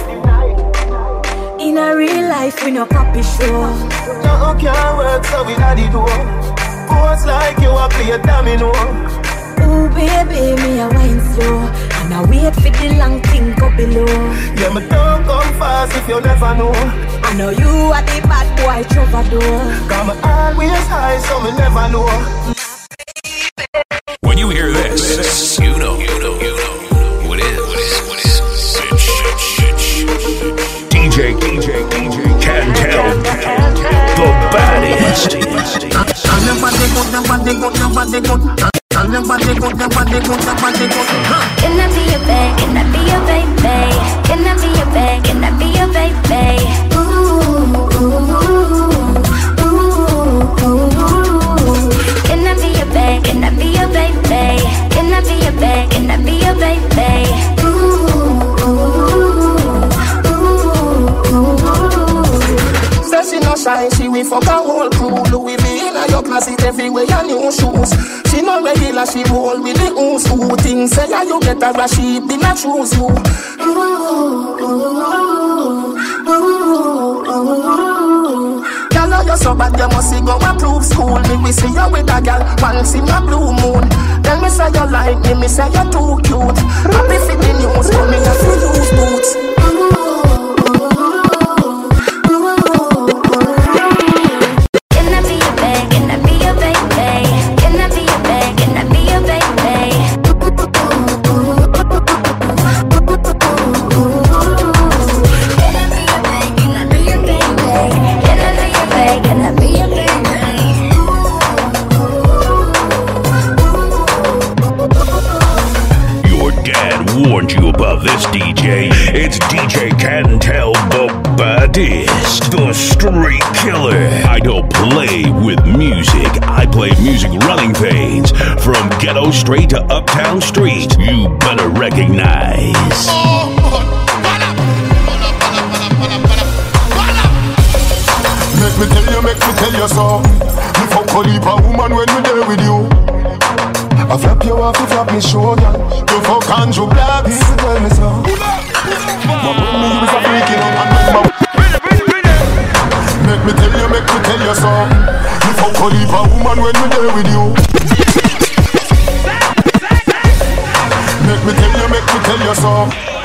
In a real life, we no copy show. No can't work so we daddy do. Pose like you a play domino. Ooh baby, me a wine slow, and I wait for the long thing go below. Yeah, me don't come fast if you never know. I know you are the bad boy troubadour. Come always high so me never know. When you hear this, you know, you know, you know what is, what is, what is, shit, shit, shit, shit. D J, D J, D J, Cantel, the baddest. Nobody good, nobody good, nobody good. Nobody good, nobody good, nobody good. Can I be your babe? Can I be your baby? Can I be your babe? Can I be your baby? Ooh, ooh, ooh, ooh. Can I be your babe? Can I be your baby? Can I be your babe? Can I be your baby? Ooh, ooh, ooh. Says she no shy, she will fuck a whole crew. Louis V in your closet everywhere, your new shoes. She no regular, she roll with the ooze. Who things say yeah, you get a she be not choose you. Ooh, ooh, ooh, ooh. Girl, you're so bad, you must go and prove school. Me we see you with a girl once in a blue moon. Then me say you like me, me say you're too cute. Happy for the news, but me have to use boots. Warned you about this D J. It's D J Cantel, the baddest, the street killer. I don't play with music. I play music running things from ghetto straight to uptown street. You better recognize. Oh, make me tell you, make me tell you so. You fuck a leap a woman when we there with you. I flap you off, you flap me shoulder. You fuck Andrew Black, people tell me so. But when me you is a freaking out and make my make me tell you, make me tell you so. You fuck a leap a woman when we there with you. Make me tell you, make me tell you so.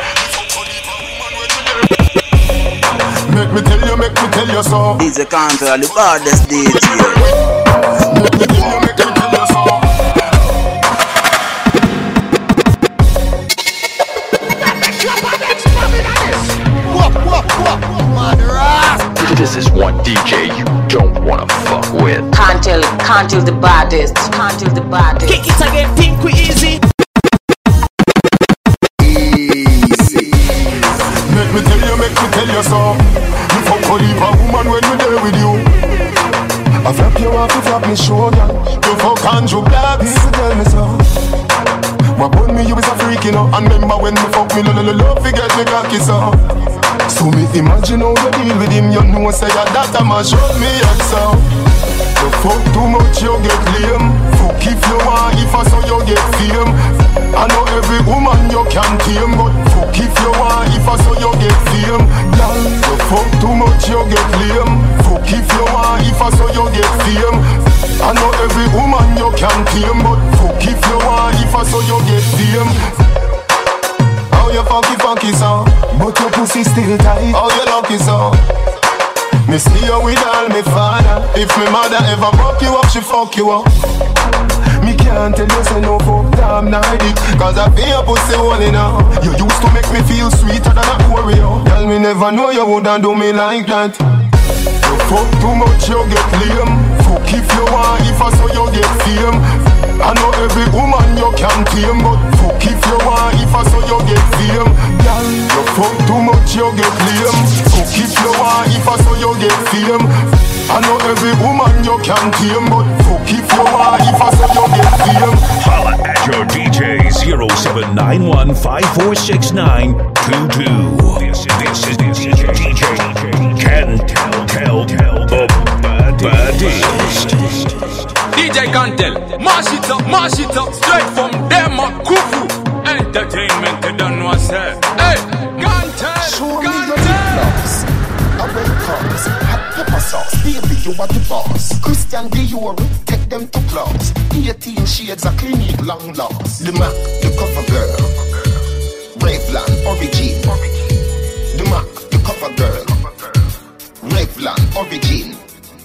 Make me tell you, make me tell you so. D J Cantel, the baddest D J. Make me tell you, make me tell you so. This is one D J you don't wanna fuck with. Cantel, Cantel the baddest. Cantel the baddest. Kick it again, think we easy. Easy. Make me tell you, make me tell me show ya. You fuck Andrew Blacks. People tell me so. What put me, you is a freak, you know. And remember when me fuck me, lo lo lo love, forget me cocky so. So me imagine how you deal with him. You know say ya that a man show me up so. You fuck too much, you get lame. Fuck if you want, if I saw you get fame. I know every woman you can tame, but fuck if you want, if I saw you get fame. Girl, you fuck too much, you get lame. Fuck if you want, if I saw you get fame. I know every woman you can tame, but fuck if you want, if I saw you get fame. How you funky funky so, but your pussy still tight. How you lucky so? Me see you with all me father. If me mother ever fuck you up, she fuck you up. Me can't tell you say no fuck damn night. Cause I feel your pussy only now. You used to make me feel sweeter than a Oreo. Tell me never know you wouldn't do me like that. You fuck too much, you get lame. Fuck if you want, if I saw you get fame. I know every woman you can tame, but fuck if you want, if I saw you get fame. Girl, you fuck too much, you get lame. Fuck if you want, if I saw you get fame. I know every woman you can tame, but fuck if you want, if I saw you get fame. Holla at your D J zero seven nine one five four six nine two two. This, this is this is D J Can Tell Tell Tell the baddest. D J Can Tell, mash it up, mash it up, straight from them a Kufu Entertainment. You don't know I say. Hey, Can Tell, Show me Can your Tell. lip-gloss, a red cars, hot pepper sauce. Baby, you are the boss. Christian Dior, take them to class. eighteen shades of clinic, long loss. The Mac, the cover girl. Revlon, origin. The Mac, the cover girl. Revlon, origin.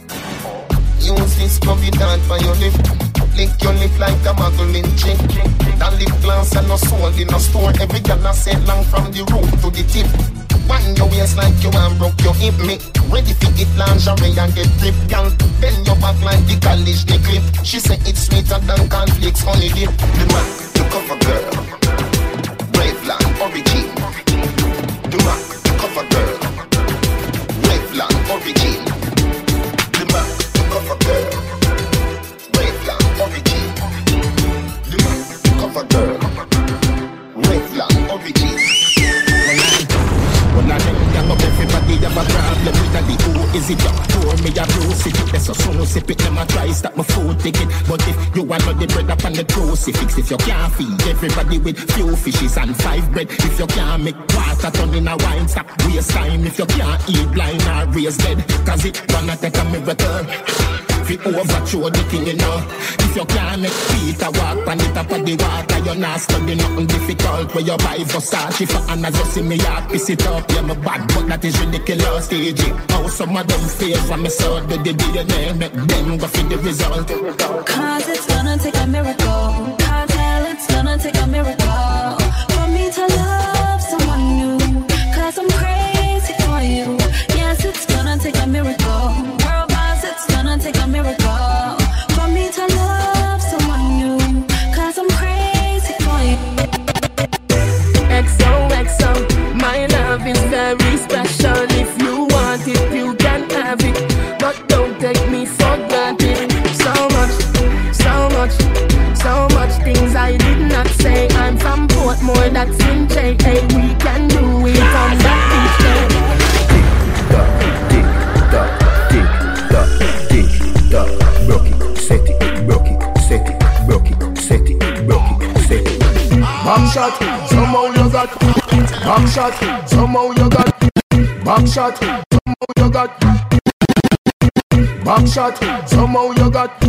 Use this coffee dance for your lip. Lick your lip like a muggling chick. That lip gloss and no sold in a store. Every girl I said long from the root to the tip. Wind your waist like you and broke your hip. Me ready for it lingerie and get drip. Girl, bend your back like the college the clip. She say it's sweeter than cornflakes honey dip. The Mac, the cover girl. Revlon, origin. The Mac, the cover girl. Revlon, origin. The Mac, the cover girl. Revlon, origin. The Mac, the cover girl. Revlon, origin. When I them young up, everybody have a problem with a the who is it? Pour me a bruise it. There's a soon sip it, them a try stop my food ticket. But if you want the bread up on the crucifix, if you can't feed everybody with few fishes and five bread, if you can't make water turn in a wine stop, waste time. If you can't eat blind or raise dead, cause it gonna take a miracle. If you overthrow the thing, you know. If you can't make Peter walk on the top of the water, you're not studying nothing difficult. Where you buy Versace for and as you see me, I piss it up. Yeah, my bad, but that is ridiculous. Staging. How some of them favor me so the D N A make them go for the result. Cause it's gonna take a miracle. Can't tell it's gonna take a miracle for me to love someone new. Cause I'm crazy for you. Yes, it's gonna take a miracle. World boss, it's gonna take a miracle for me to love someone new. Cause I'm crazy for you. X O X O, my love is very special. If you want it, you can have it. But don't take me for granted. So much, so much, so much things I did not say. I'm from Portmore, that's in J A. We can do it on that beach day. Tick tock, tick tock, tick tock, tick tock. Broke it, set it, broke it, set it, broke it, set it, broke it, set it. Back shot, somehow you got. Back shot, somehow you got. Back shot, somehow you got. Back shot, somehow you got.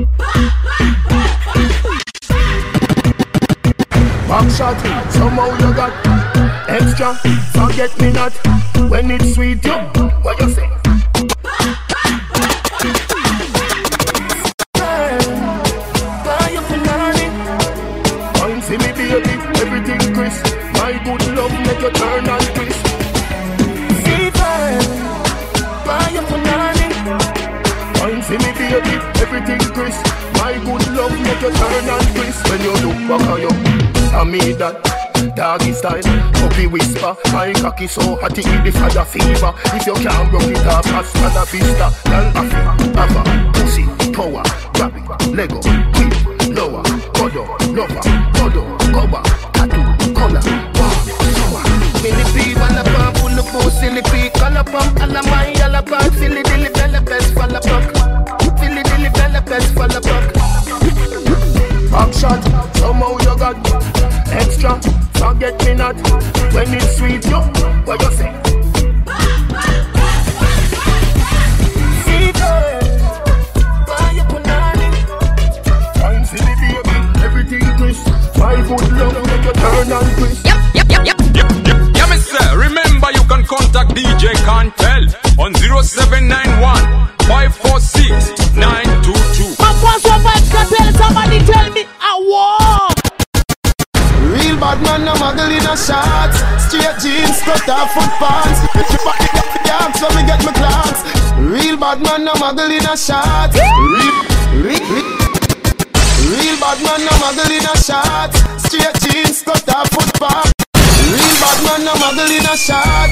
Back shot, somehow you got. Extra, forget me not. When it's sweet, you, what you say? See me baby, everything crisp. My good love make you turn and twist. Fever, buy your punani. Wine see me baby, everything crisp. My good love make you turn and twist. When you look back at you, I made that doggy style, puppy whisper. My cocky so hot it the fire fever. If you can't broke it up, hasta la vista. Girl, have a pussy. power, grab it, Lego, quick, lower, godo, lover, godo, cover, tattoo, color, power. Millipede, one up and full of booze, silly pea, color pump, all of my yellow bag, silly dilly, belly best, fall a buck, silly dilly, belly best, fall a buck. Back shot, somehow you got extra, forget me not, when it's sweet, yo, what you say? My good love, make you turn and twist. Yep, yep, yep, yep, yep, yep. Yeah, me say, remember you can contact D J Cantel on zero seven nine one, five four six, nine two two. My boss one vibes can tell somebody tell me I want. Real bad man, no muggle in a shots. Straight jeans, cut off foot pants. If you back it up the arms, so me get my clocks. Real bad man, no muggle in a shots. Real, real, real. Real bad man, no muggle in a shot. Straight jeans, cut off foot pants. Real bad man, no muggle in a shot.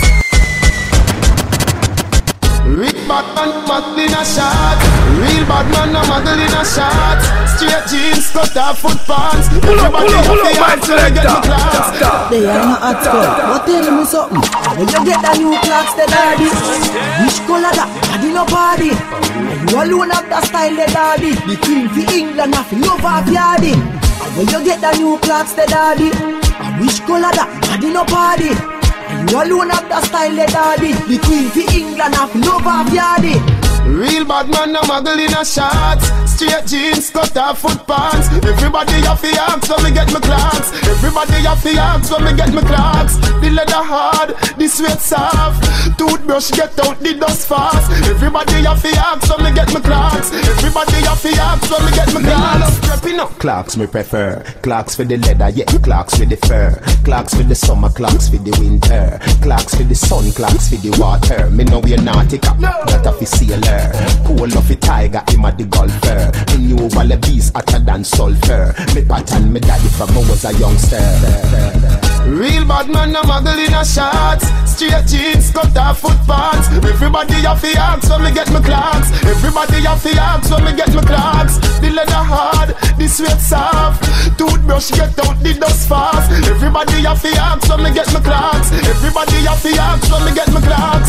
Real bad man, muggle in a shot. Real bad man, no muggle in a shot. Straight jeans, cut off foot pants. Pull up, pull up, pull up, my selector. They are not at school. But tell me something. When you get the new clocks, the daddy. Which color that? Daddy no party. You alone have the style, the daddy. The queen for England, have to love of yardy. And when you get the new clocks, the daddy. And which color that? Daddy no party. And you alone have the style, the daddy. The queen for England, have to love of yardy. Real bad man, no muggle in a shots. Straight jeans, cut off foot pants. Everybody have the axe when me get my clocks. Everybody have the axe when me get my clocks. The leather hard, the sweat soft. Toothbrush get out the dust fast. Everybody have the axe when me get my clocks. Everybody have the axe when me get my clocks. Prepping up. Clocks me prefer. Clocks for the leather, yeah. Clocks for the fur. Clocks for the summer, clocks for the winter. Clocks for the sun, clocks for the water. Me know we're nautica, that of a sailor. Cool off a tiger, him a the golfer. Me knew wallabies hotter than sulfur. Me pattern me daddy from I was a youngster. Real bad man, no muggle in a shots. Straight jeans, cut off foot pants. Everybody have the axe when me get my clocks. Everybody have the axe when me get my clocks. The leather hard, the sweat soft. Toothbrush get out the dust fast. Everybody have the axe when me get my clocks. Everybody have the axe when me get my clocks.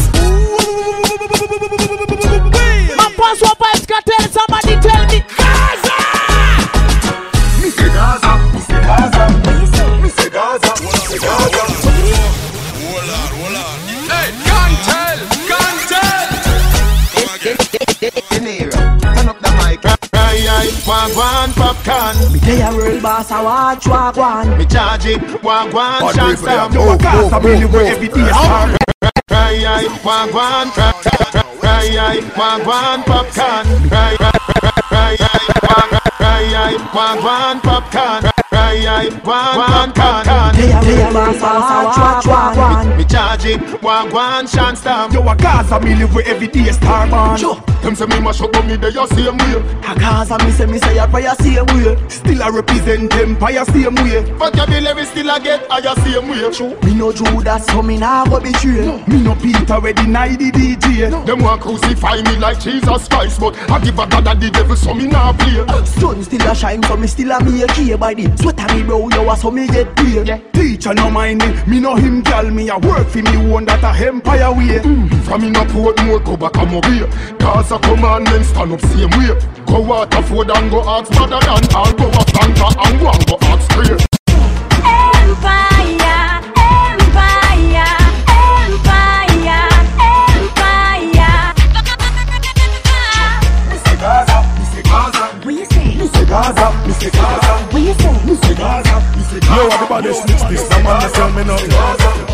My boss one vibes can tell somebody tell me Gaza. Me say Gaza, me say Gaza. Me say Gaza, me say Gaza. Hold on, hold on. Hey, Cantel, Cantel. Turn up the mic. Aye, aye, wagwan popcorn. Me tell ya real boss I watch wagwan. Me charge it, wagwan chance them. No Gaza, me live where every day. Aye, aye, wagwan. Aye, aye, wagwan popcorn. Aye, aye, aye, wagwan popcorn. Aye, aye, wagwan popcorn. Tell ya real boss I watch wagwan. Me charge it, wagwan chance them. Yo, a Gaza, me live where every day star man. Sure. Them say me mash up on me, they a same way. A Gaza, me say me say ya prayer same way. Still I represent empire same way. Vocabulary still a get higher same way. True. Me no Judas, so me nah go betray. No. Me no Peter, where deny the D J. No. Them want crucify me like Jesus Christ, but I give a God a the devil, so me nah play. Sun still a shine, so me still a make here by the sweat of me bro, yo a so me get paid. Yeah. Teacher no mind me, me no him gal, me a work for me one that a empire way. Mm. From me no port more, go back and mobile. Cause a commandment stand up same way. Go Waterford and go ask better than all. Go up Bangor and go and go ask straight. Empire, empire, empire, empire. Me say Gaza, me say Gaza. What you say? Me say Gaza, me say Gaza. What you say? Me say Gaza, me say Gaza. Yo, everybody snitch this. The man that tell me nothing.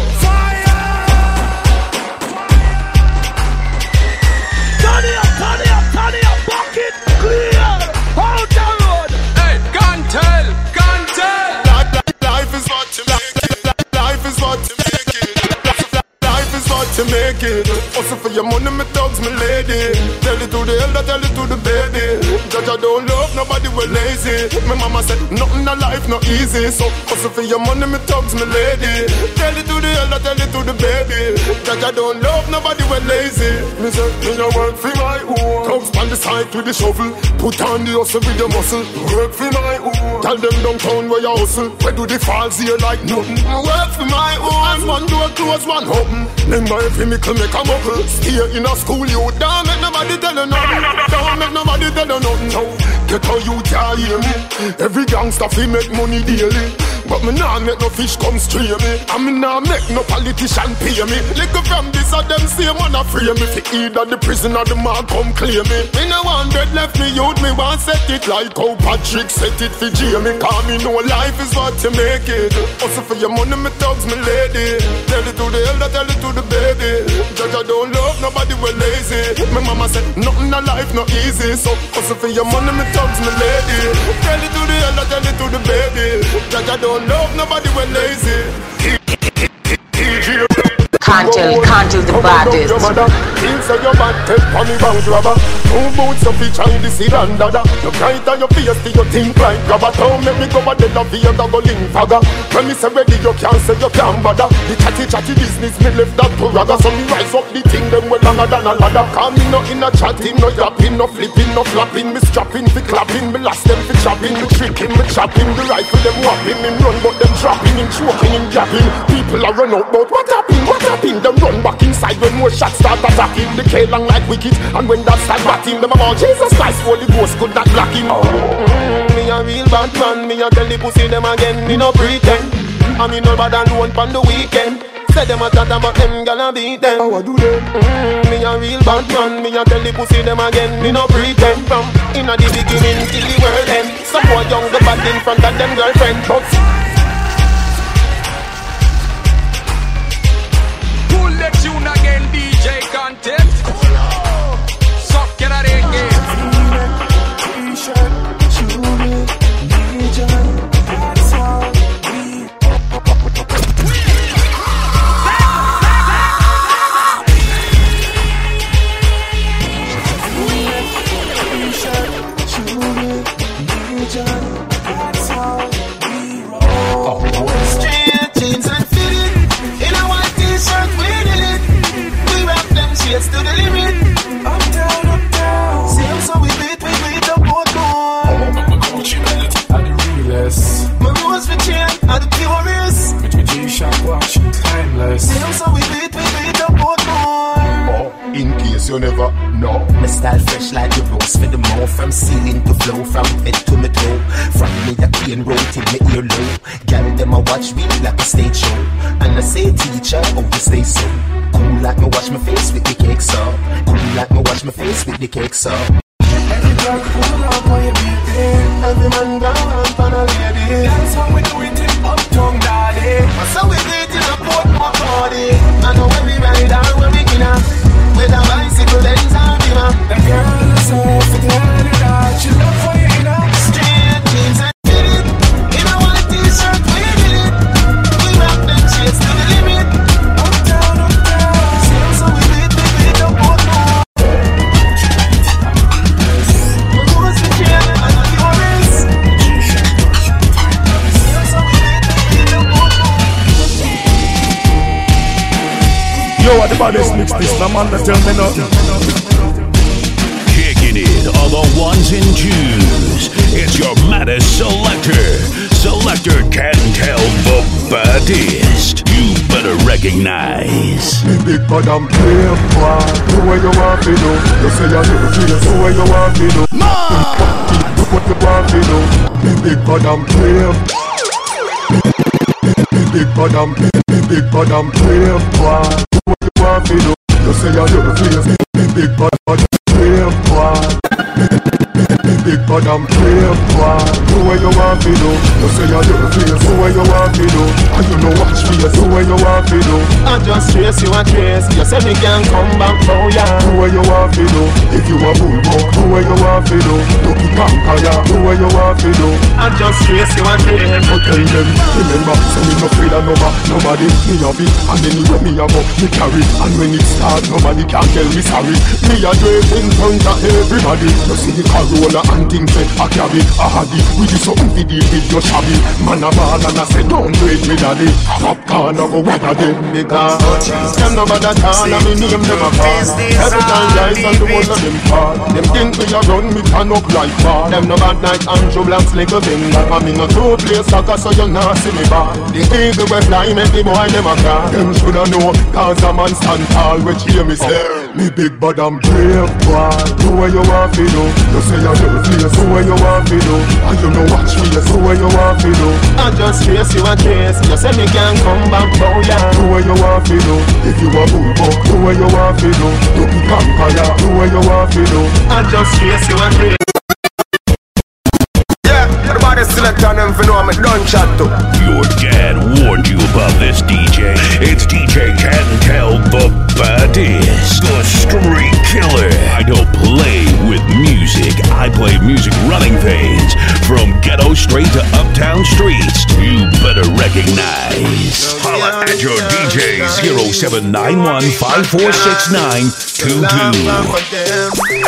Turn it up, turn it up, turn it up, bucket clear. Hold the road. Hey, Cantel, Cantel. Life is what you make it. Life is what you make it. Life is what you make it. Also for your money, me thugs, me lady. Tell it to the elder, tell it to the baby. Judge, I don't love nobody, we lazy. My mama said nothing in life not easy. So also for your money, me thugs, me lady. Tell it to the elder, tell it to the baby. Jaja don't love nobody when lazy. Me say, me a work for my own. Thugs on the side with the shovel. Put on the hustle with the muscle. Work for my own. Tell them downtown where you hustle. Where do the falls here like nothing? Work for my own. One door close, one open. Remember every mickle make a muckle. Stay in a school, you don't make nobody tell you nothing. Don't make nobody tell you nothing. No. Get how you can't hear me. Every gangster fi make money daily. But me nah make no fish come stray me. And me nah make no politician pay me. Lick from this or them same man a free me. Fi either the prison or the man come clear me. Me no want dead left me youth. Me want set it like how Patrick set it for Jamie. Cause me know life is what you make it. Also for your money me thugs me lady. Tell it to the elder, tell it to the baby. Judge I don't love nobody we lazy. My mama said nothing in life no easy. So also for your money me thugs me lady. Tell it to the elder, tell it to the baby. Judge I don't love nobody when lazy. Can't tell, can't tell the baddest. Kills of your bad take for me bound rubber. Two boots of each and the seed and dada. You bright on your face till you think like rubber. Don't make me go a dead of the other go link fagger. When me say ready you can't say you can't bother. The chatty chatty business me left that to ragga. So me rise up the thing them well longer than a ladder. Call me no in a chatting, no yapping, no flipping, no flapping. Me strapping, fi clapping, me last them fi chopping. Me tricking, me chopping, the rifle them whopping. Him run but them dropping, him choking, him gapping. People are run out but what happened, what happened? Them run back inside when more shots start attacking. The K long like wicked, and when that start batting, them about Jesus Christ, Holy Ghost could not block him. Mm, me a real bad man, me a tell the pussy them again, me no pretend. I me no bad alone pon the weekend. Say them a chat about them gonna beat them. How I do them? Mm, me a real bad man, me a tell the pussy them again, me no pretend. From inna the beginning till the world end, some boy young the bad in front of them girlfriend, but the tune again, D J Content. Suck it out again. T-shirt, Julie, Legion, that's how we. T-shirt, Julie, Legion, that's how we roll. Straight jeans and fitted in a white T-shirt with it. We rock them shades to the limit. Up down, up down. Same so we beat, we beat the boat more. I'm a Gucci belt, I'm the realest. My rose for chain, I'm the purest. With my G-Shock watch, timeless. Same so we beat, we beat the boat more. Oh, in case you never know. My style fresh like the rose for the more. From ceiling to flow, from head to my toe. From me a clean road till me ear low. Girl them a watch me like a stage show. And I say teacher, oh you stay so. Cool like me wash my face with the cake so. Cool like me wash my face with the cake so. Every girl pull up when you beat it. Every man down for a lady. That's how we do it in Uptown Daddy. That's how we do it in a Portmore party. I know when we ride out, when we get up. With a bicycle lens and dimmer. The girl is so forget it out. She love for you in a straight jeans and fit it. In a white t-shirt with it. We rock them shades to the limit. Uptown, uptown. Same so we beat, we beat the boat more. We goes to jail and the tourists. Same so we beat, we beat the boat more. Yo, what the baddest mix this? No man that tell me nothing. Kicking it all the ones and twos. It's your maddest selector. Selector can tell the baddest. You better recognize. Me big bad and play boy. Do what you want to do. You say you need to feel. Do what you want to do. Do what you want to do. Me big bad and play. Me big bad and me big bad and play boy. Do what you want to do. You say you need to feel. Me big bad and play boy. Me big bad and play boy. Do what you want to do. You say you need to feel. Do what you want to do. And you know watch me. Do what you want to do. I just trace you a trace. You say me can't come back for ya. Do what you want to do. If you a bull boy, do what you want to do. Don't be conquer ya. Do what you want to do. I just trace you a trace. But tell them, remember, say me no afraid of nobody. Nobody me a beat. And anyway me a go, me carry. And when it start, nobody can tell me sorry. Me a do it in front of everybody. You see the Corolla and things say I carry a haddy. We Give something for deal with your shabby. Man a ball and I say don't do it with daddy. Popcorn or go weather them because them no bother tall and me name them a fall. Every time guys and the whole of them fall. Them think we a run me turn up like bar. Them no bad like Andrew Black's little finger. And me no two play soccer so you not see me ball. The eagle we fly make the boy them a cry. Them shoulda know cause a man stand tall which hear me say me big but I'm brave boy. Do what you want to do. You say you do face, do what you want to do. And you know watch me, do what you want to do. I just chase you a chase. You say me can't come back, oh yeah. Do what you want to do. If you a bull buck, do what you want to do. You be conqueror, do what you want to do. I just chase you a chase. Everybody select on them for know me done chat to. Your dad warned you about this D J. It's D J Cantel the baddest, the street killer. I don't play with music. I play music running things from ghetto straight to uptown streets. You better recognize. Holla at your D J zero seven nine one five four six nine two two.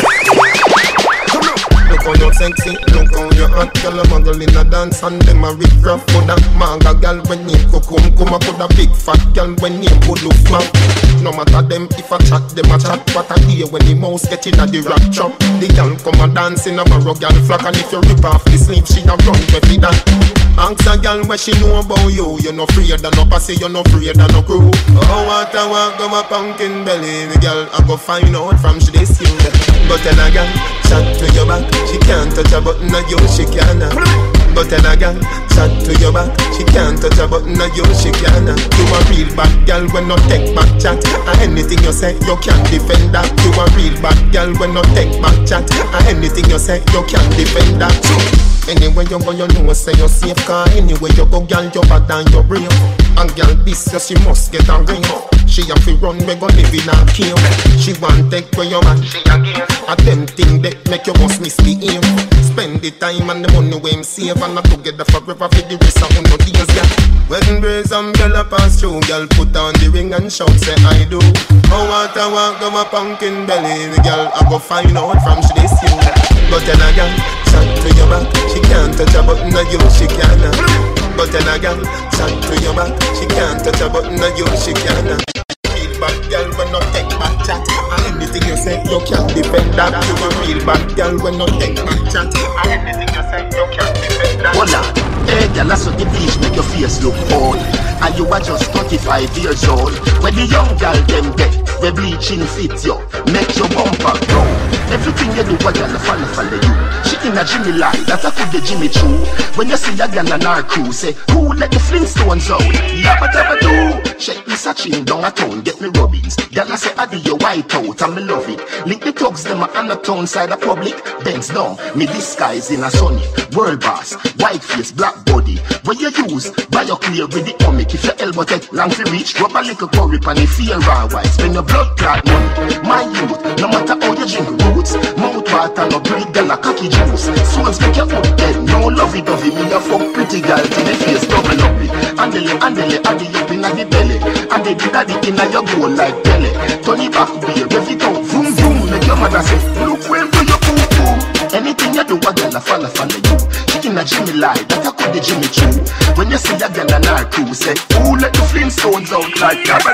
Look how you sexy, look how you hot. Girl a muggle in a dance and them a rip rough. Put a manga girl when you come come. Put a big fat girl when you put look fat. No matter them if I chat, them a chat. What I hear when the mouse get in a the rap chop. The girl come a dance in a barrow girl flock. And if you rip off the sleeve, she a run with it that. Ask a girl what she know about you. You no afraid of no pussy, you no afraid of no crew. Oh what I want go my pumpkin belly. The girl I go find out from she this you. But tell a girl, chat to your back. She can't touch a button of you, she can't. But tell a girl, chat to your back. She can't touch a button of you, she can't. You a real bad girl when no take back chat. And anything you say, you can't defend that. You a real bad girl when no take back chat. And anything you say, you can't defend that. Anywhere you go, you know say you're safe. Cause anywhere you go, girl, you're bad and you're brave. And girl, this year she must get a ring. She have to run, we go live in a cave. She want take where you man, she again. A them thing that make you must miss the aim. Spend the time and the money we him save. And not together forever for the rest of no days, yeah. When breeze umbrella pass through, girl put on the ring and shout say I do. Oh what I want go my pumpkin belly. The girl I go find out from she this you. But tell a girl, chat to your back. She can't touch a button of you, she can't. But tell a girl, chat to your back. She can't touch a button of you, she can't. Real bad girl when no take back chat. And anything you say, you can't defend that. You a real bad girl when no take back chat. And anything you say, you can't defend that. Hold on, hey girl, that's what the bleach make your face look old. And you are just thirty-five years old. When the young girl them get the bleaching fit you, make your bumper grow. Everything you do, a girl follow follow you. She in a Jimmy lie, that I could the Jimmy true. When you see a girl and her crew, say, who let the Flintstones out? Yabba dabba do. Check this a chin down a town, get me rubbings. Girl I say, I do your white out, and me love it. Link the thugs, them a on the town side of public. Bends down, me disguise in a sunny. World boss, white face, black body. When you use, buy your clear with the comic. If your elbow take long to reach, rub a little curry pan if fear raw white. Spend your blood clot money. My youth, no matter how you drink roots. Mouth water, no breed, girl a cocky juice. Swans make your foot dead, no lovey-dovey. Me a fuck pretty girl till the face double up it. Andele, andele, addy up inna the belly. And they did addy inna your bowl like belly. Turn it back, beer, rev it out, vroom vroom. Make your mother say, look well to your poo poo. Anything you do, a girl a follow follow you. She in a Jimmy lie, that I could the Jimmy true. When you see a girl and her crew, say, who let the Flintstones out like that?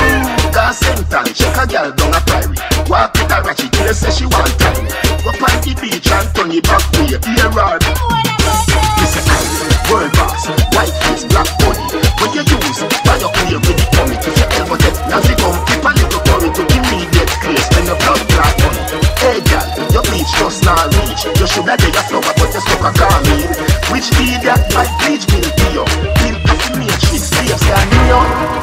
Gas sentan, check a girl down a prairie. Walk with a ratchet, you say she want time. Go on the beach and turn it back to your ear rod. This is Iron, world boss, white face, black body. When you use, buy your clear with the comic. If you ever get, now you come, keep a little curry to immediate place. When your blood clot on. Hey girl, your beach just not reach. You should have a flower, but you stuck a car me. Which idiot by bleach will be you? Bill affirmation, slaves can you.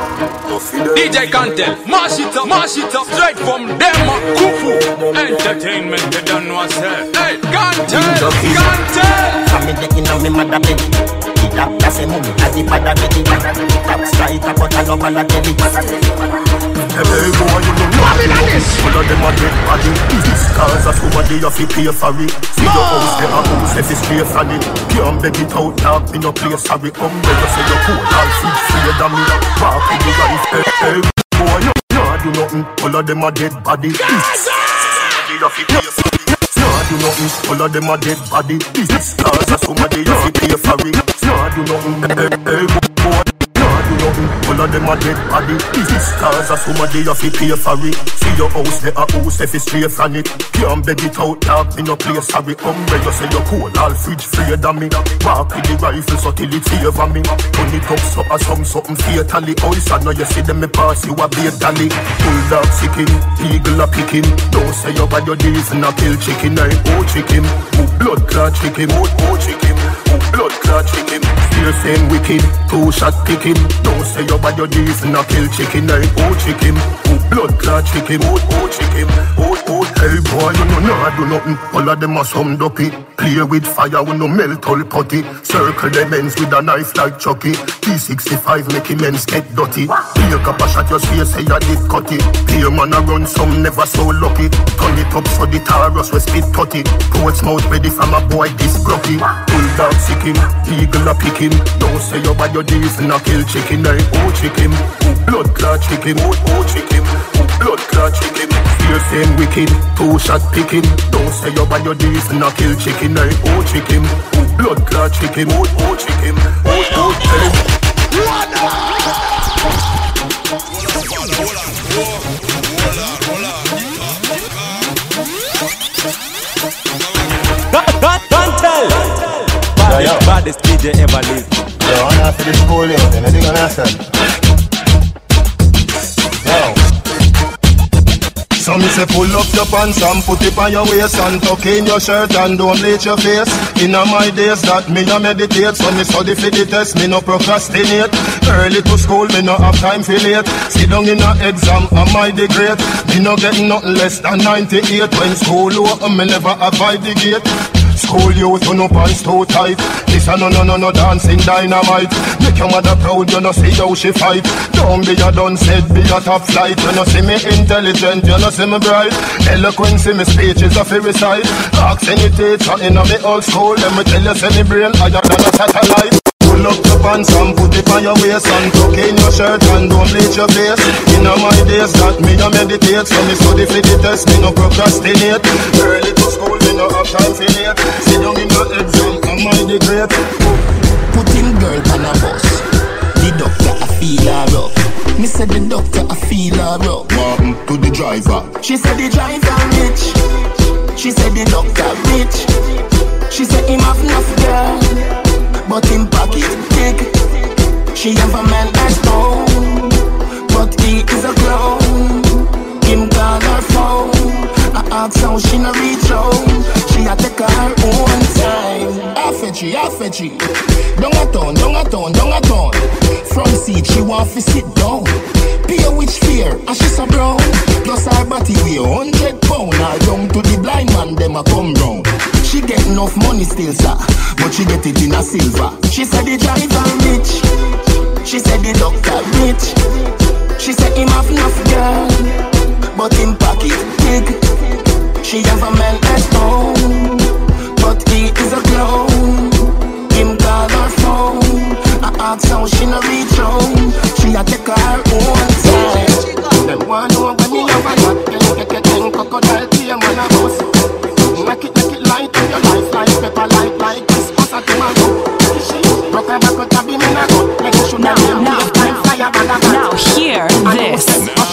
D J Cantel, mash it up, mash it up, straight from them, Kufu Entertainment, you don't know what's here. Hey, Cantel, Cantel. I'm in the inner me mother baby. It up, that's a movie, as if I baby. Top strike, I put a love on the belly. Hey boy, you don't know this. All of them are dead body. Cause of somebody you fi pay for it. See your house, they are house, if it's straight from it. Can't beg it out, dog, me no play sorry. Come there, you say you're cool, I'll feed free than me. Walk in the life, hey, hey boy, you nah do nothing. All of them are dead body. Somebody you fi pay for it. Nah do nothing. All of them a dead body. This cause of somebody you fi pay for it. Nah do nothing. Hey, hey, boy. All of them a dead body. This cause of somebody you fi pay for it. See your house, they a house if it's straight from it. Can't beg it out, dog, me no play sorry. Umbrella you say you cool, all fridge free than me. Walk with the rifle so till it favor me. Turn it up so as some something fatally. House I know you see them me pass you a beer dolly. Bulldog sicking, eagle a picking. Don't say you bad your deeds and a kill chicken. I oh chicken, oh blood clot chicken, oh oh chicken, oh blood clot chicken. Still same wicked, two shot picking. Don't say you bad your deeds and a kill chicken. I oh chicken, oh blood clot chicken, oh oh chicken, oh oh. Hey boy, you know nah do nothing. All of them are some dopey. Play with fire, we no melt all putty. Circle them ends with a knife like Chucky. T sixty-five making men's get dirty. Take up a shot, your face say you did cut it. Play man a run, some never so lucky. Turn it up so the Taurus we spit tutty. Portsmouth ready from a boy this grumpy. Bulldog sicking, eagle a picking. Don't say you bad your deeds and a kill chicken. I oh chicken, oh blood clot chicken, oh oh chicken, oh blood clot chicken. Still same wicked, two shot picking. Don't say you bad your deeds and a kill chicken. I oh chicken, oh blood clot chicken, oh oh chicken, oh oh chicken. Don't tell. Baddest, baddest D J ever live. Yo, I'm after this school, yo. Anything on that side? Yo. So me say pull up your pants and put it on your waist and tuck in your shirt and don't bleach your face. Inna my days that me no meditate, so me study for the test, me no procrastinate. Early to school, me no have time for late. Sit down in a exam, am I the great? Me no get nothing less than ninety-eight. When school open, me never avoid the gate. School youth, you no pants too tight. This a no no no no dancing dynamite. Make your mother proud, you no see how she fight. Don't be a done said, be a top flight. You no see me intelligent, you no see me bright. Eloquence in me speech is a free recite. Ask any teacher in a me old school, let me tell you, say me brain higher than a satellite. Pull up your pants and put it on your waist and tuck in your shirt and don't bleach your face. In my days that me no meditate, so me study for the test, me no procrastinate. Early to school, me no have time for late. Sit down in your exam, am I the great? Put him girl on a bus. The doctor I feel her up. Me said the doctor I feel her up. Welcome to the driver. She said the driver rich. She said the doctor rich. She said him have enough girl, but him pocket big. She have a man at home, but he is a clown. Him call her phone. I ask how she no reach home. She a take her own time. I fetch you, I fetch you. Down a town, down a town, down a town. Front seat, she want to sit down. Pay which fear, and she so brown. Plus her body weigh hundred pound. Her down to the blind man, them a come round. She get enough money still, sir, but she get it in a silver. She said the driver rich. She said the doctor rich. She said him have enough girl, but him pocket big. She have a man at home, but he is a clown. Him call her phone. I ask how she no reach home. She a take her own time. Them want know when me have a lot. Get get get crocodile tear man a bust. Make it make it light in your life like pepper light like this. What's a tomato? Rock a back with a beam in a go. Like you should have been now time fire bada bada. Now hear this.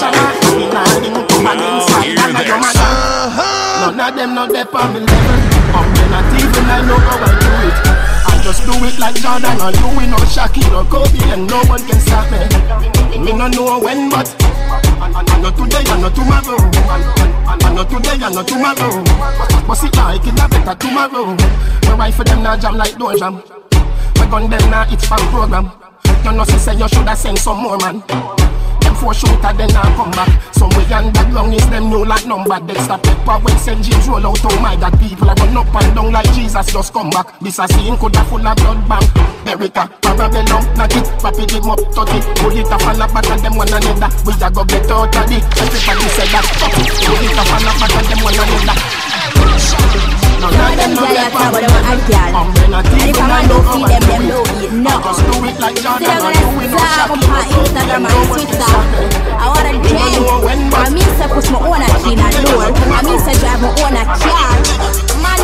None of them not there on the level. I'm not even I know how I do it. I just do it like Jordan or you, we know Shaquille or Kobe, and no one can stop me. Me no know when, but I know today, I know tomorrow. I know today, I know tomorrow. But see like it a better tomorrow. My wife for them now jam like door jam. My gun them now it's fan program. You know she say you shoulda send some more man. Them four shooter then I come back. Some way and that long is them new like number. Dexter Pepper when Saint James roll out. Oh my God, people are run up and down like Jesus just come back. This a scene coulda full of blood bank. Erica, Parabellum, knock it, rapid him up, touch it. Pull it a fall back and them one another. We a go get out of it. Everybody say that. Pull it a fall back and them one another. None of them know that power, but and if a man don't see them, them don't eat no. So they're gonna start up on Instagram and Twitter. I wanna change. I mean to push my own machine and door. I mean to drive my own car. Man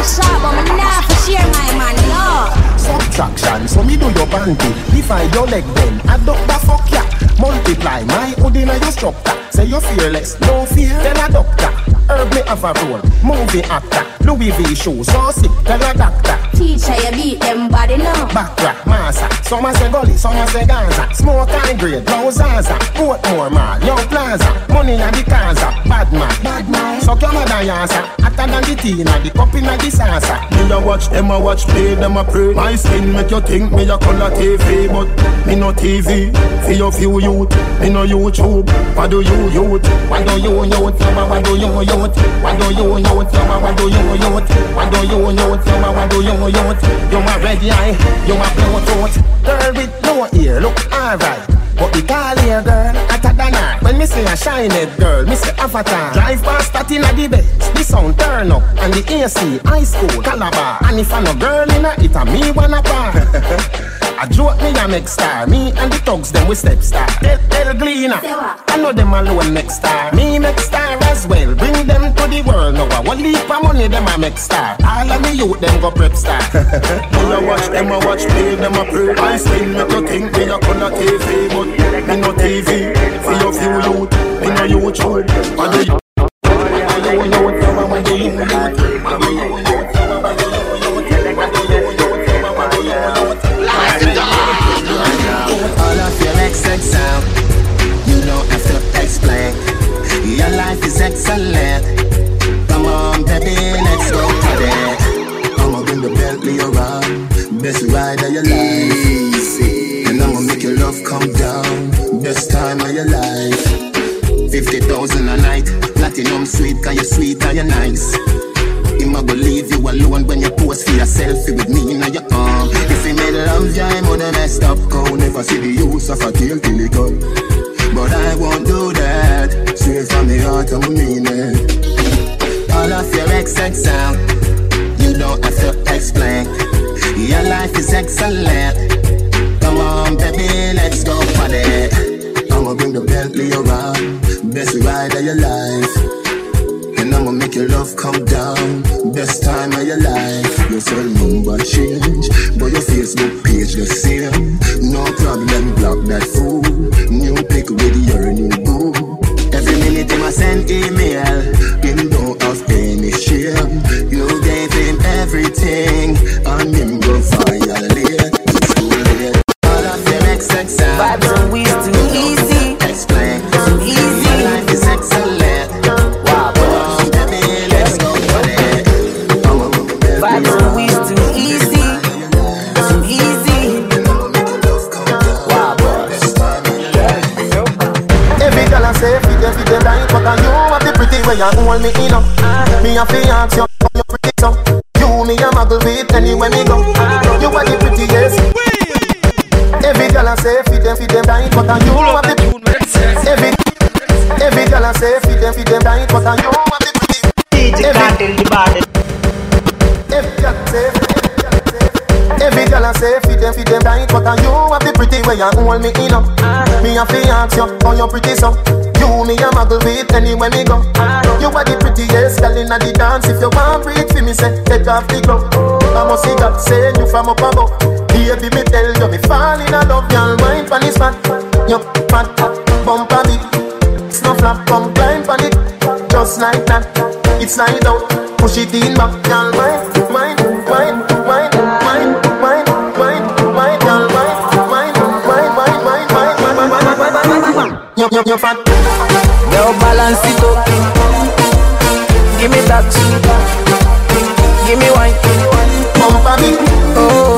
panty. Divide your leg then, adopt the fuck ya. Multiply my hood in your structure. Say you're fearless, no fear, tell a doctor. Herb me have a role, movie actor. Louis V shoes, so sick, tell a doctor. Teacher, you beat them body now. Backtrack, massa. Some a say gully, some a say Gaza. Smoke and grade, no Zaza. Portmore mall, Young Plaza. Money at the Kaza, bad man. Bad man. Suck your mother yasa. Hotter than the tea, the cup in the salsa. Me a watch them a watch play, them a pray. My skin make you think me a color T V, but me no T V. For your few youth, me no YouTube. What do you youth? What do you youth? What do you youth? What do you youth? What do you youth? What do you youth? What do you youth? You a red eye, you a blue tooth. Girl with no ear, look alright. But the tall hair girl, hotter than her. When me say a shiny girl, me say avatar. Drive past that in a the best. The sound turn up, and the A C, high school, Calabar. And if I no girl in a, it a me wanna bar. I joke me a make star. Me and the thugs them we step star. Tell, tell Gleaner, I know them alone make star. Me make star as well. Bring them to the world now. One leap of money them a make star. All of the youth them go prep star. Me a watch them a watch play them a pray. I still make you think me a color T V, but me no T V. For your few youth, me no YouTube. What do you? What do you know? What do you know? All of your sex sound, you don't have to explain. Your life is excellent. Come on, baby, let's go party. I'ma bring the Bentley around, best ride of your life. And I'ma make your love come down, best time of your life. Fifty thousand a night, platinum sweet, cause you're sweet and you're nice. I'ma go leave you alone when you post for your selfie with me in your arm. If you made love, yeah, I'm gonna messed up. Go never see the use of a tail till it go. But I won't do that. Straight from the heart, I'm mean it. All of your sex sound, you don't have to explain. Your life is excellent. Come on, baby, let's go party. I'ma bring the Bentley around, best ride of your life. And I'ma make your love come down, best time of your life. Your cell number change, but your Facebook page the same. No problem, block that fool. New pic with your new boo. Every minute him a send email, him don't have any shame. You gave him everything, and him go violate. It's too late. All of your ex sex vibes and we's too easy. Explain, too easy. Your life is excellent. Vibes and we's too easy, too easy. Wow, boy. Every girl I say, feed them, feed them like but you have the pretty way you hold me in up. Me a fi ask you, how you pretty so. You me a muggle with anywhere me go. You are the prettiest. Every girl I say, feed them, feed them like but you have the pretty. Every every girl I say, feed them, feed them like but you have the pretty. D J can't tell the body. Every girl say, every girl say, feed them, feed them right, but you have the pretty way you hold me in up. Me a fi ask you, how you pretty so. You me a muggle with anywhere me go. You are the prettiest girl inna the dance. If you want breathe for me, say take off the glove. I must see God saying you from up above. Baby, me tell you, me fall in love. Y'all wine pon this fat, you fat, bump a bit. Snuff flap, come climb pon it, just like that. It's night out, push it in back, y'all wine. Wine, wine, wine, wine, wine, wine, wine, girl, wine, wine, wine, wine, wine, wine, wine, wine, wine, wine, wine. You, you, you fat. Girl, balance it up. Give me that. Give me wine. Bump a bit. Oh.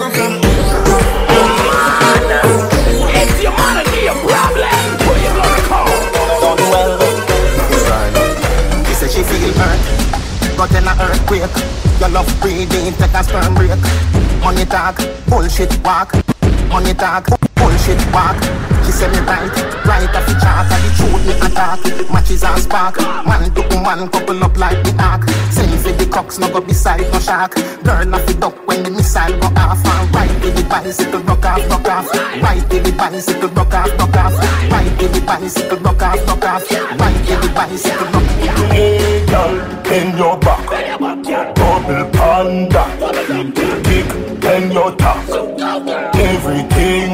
It's your man and your problem. Where you gonna call? Done well. She said she feel hurt. Got in an earthquake. Your love breathing, take a sperm break. Money talk, bullshit walk. Money talk, bullshit walk. She say me right, right off the chart. And the truth me attack. Matches and spark. Man to woman couple up like the ark. Send for the cocks, no go beside no shark. Girl off the duck when the missile go off. And right to the bicycle, rock off, rock off. Right to the bicycle, rock off, rock off. Right to the bicycle, rock off, rock off. Right to the bicycle, rock off. Hey girl, bend your back. Double panda. Big bend your top. Everything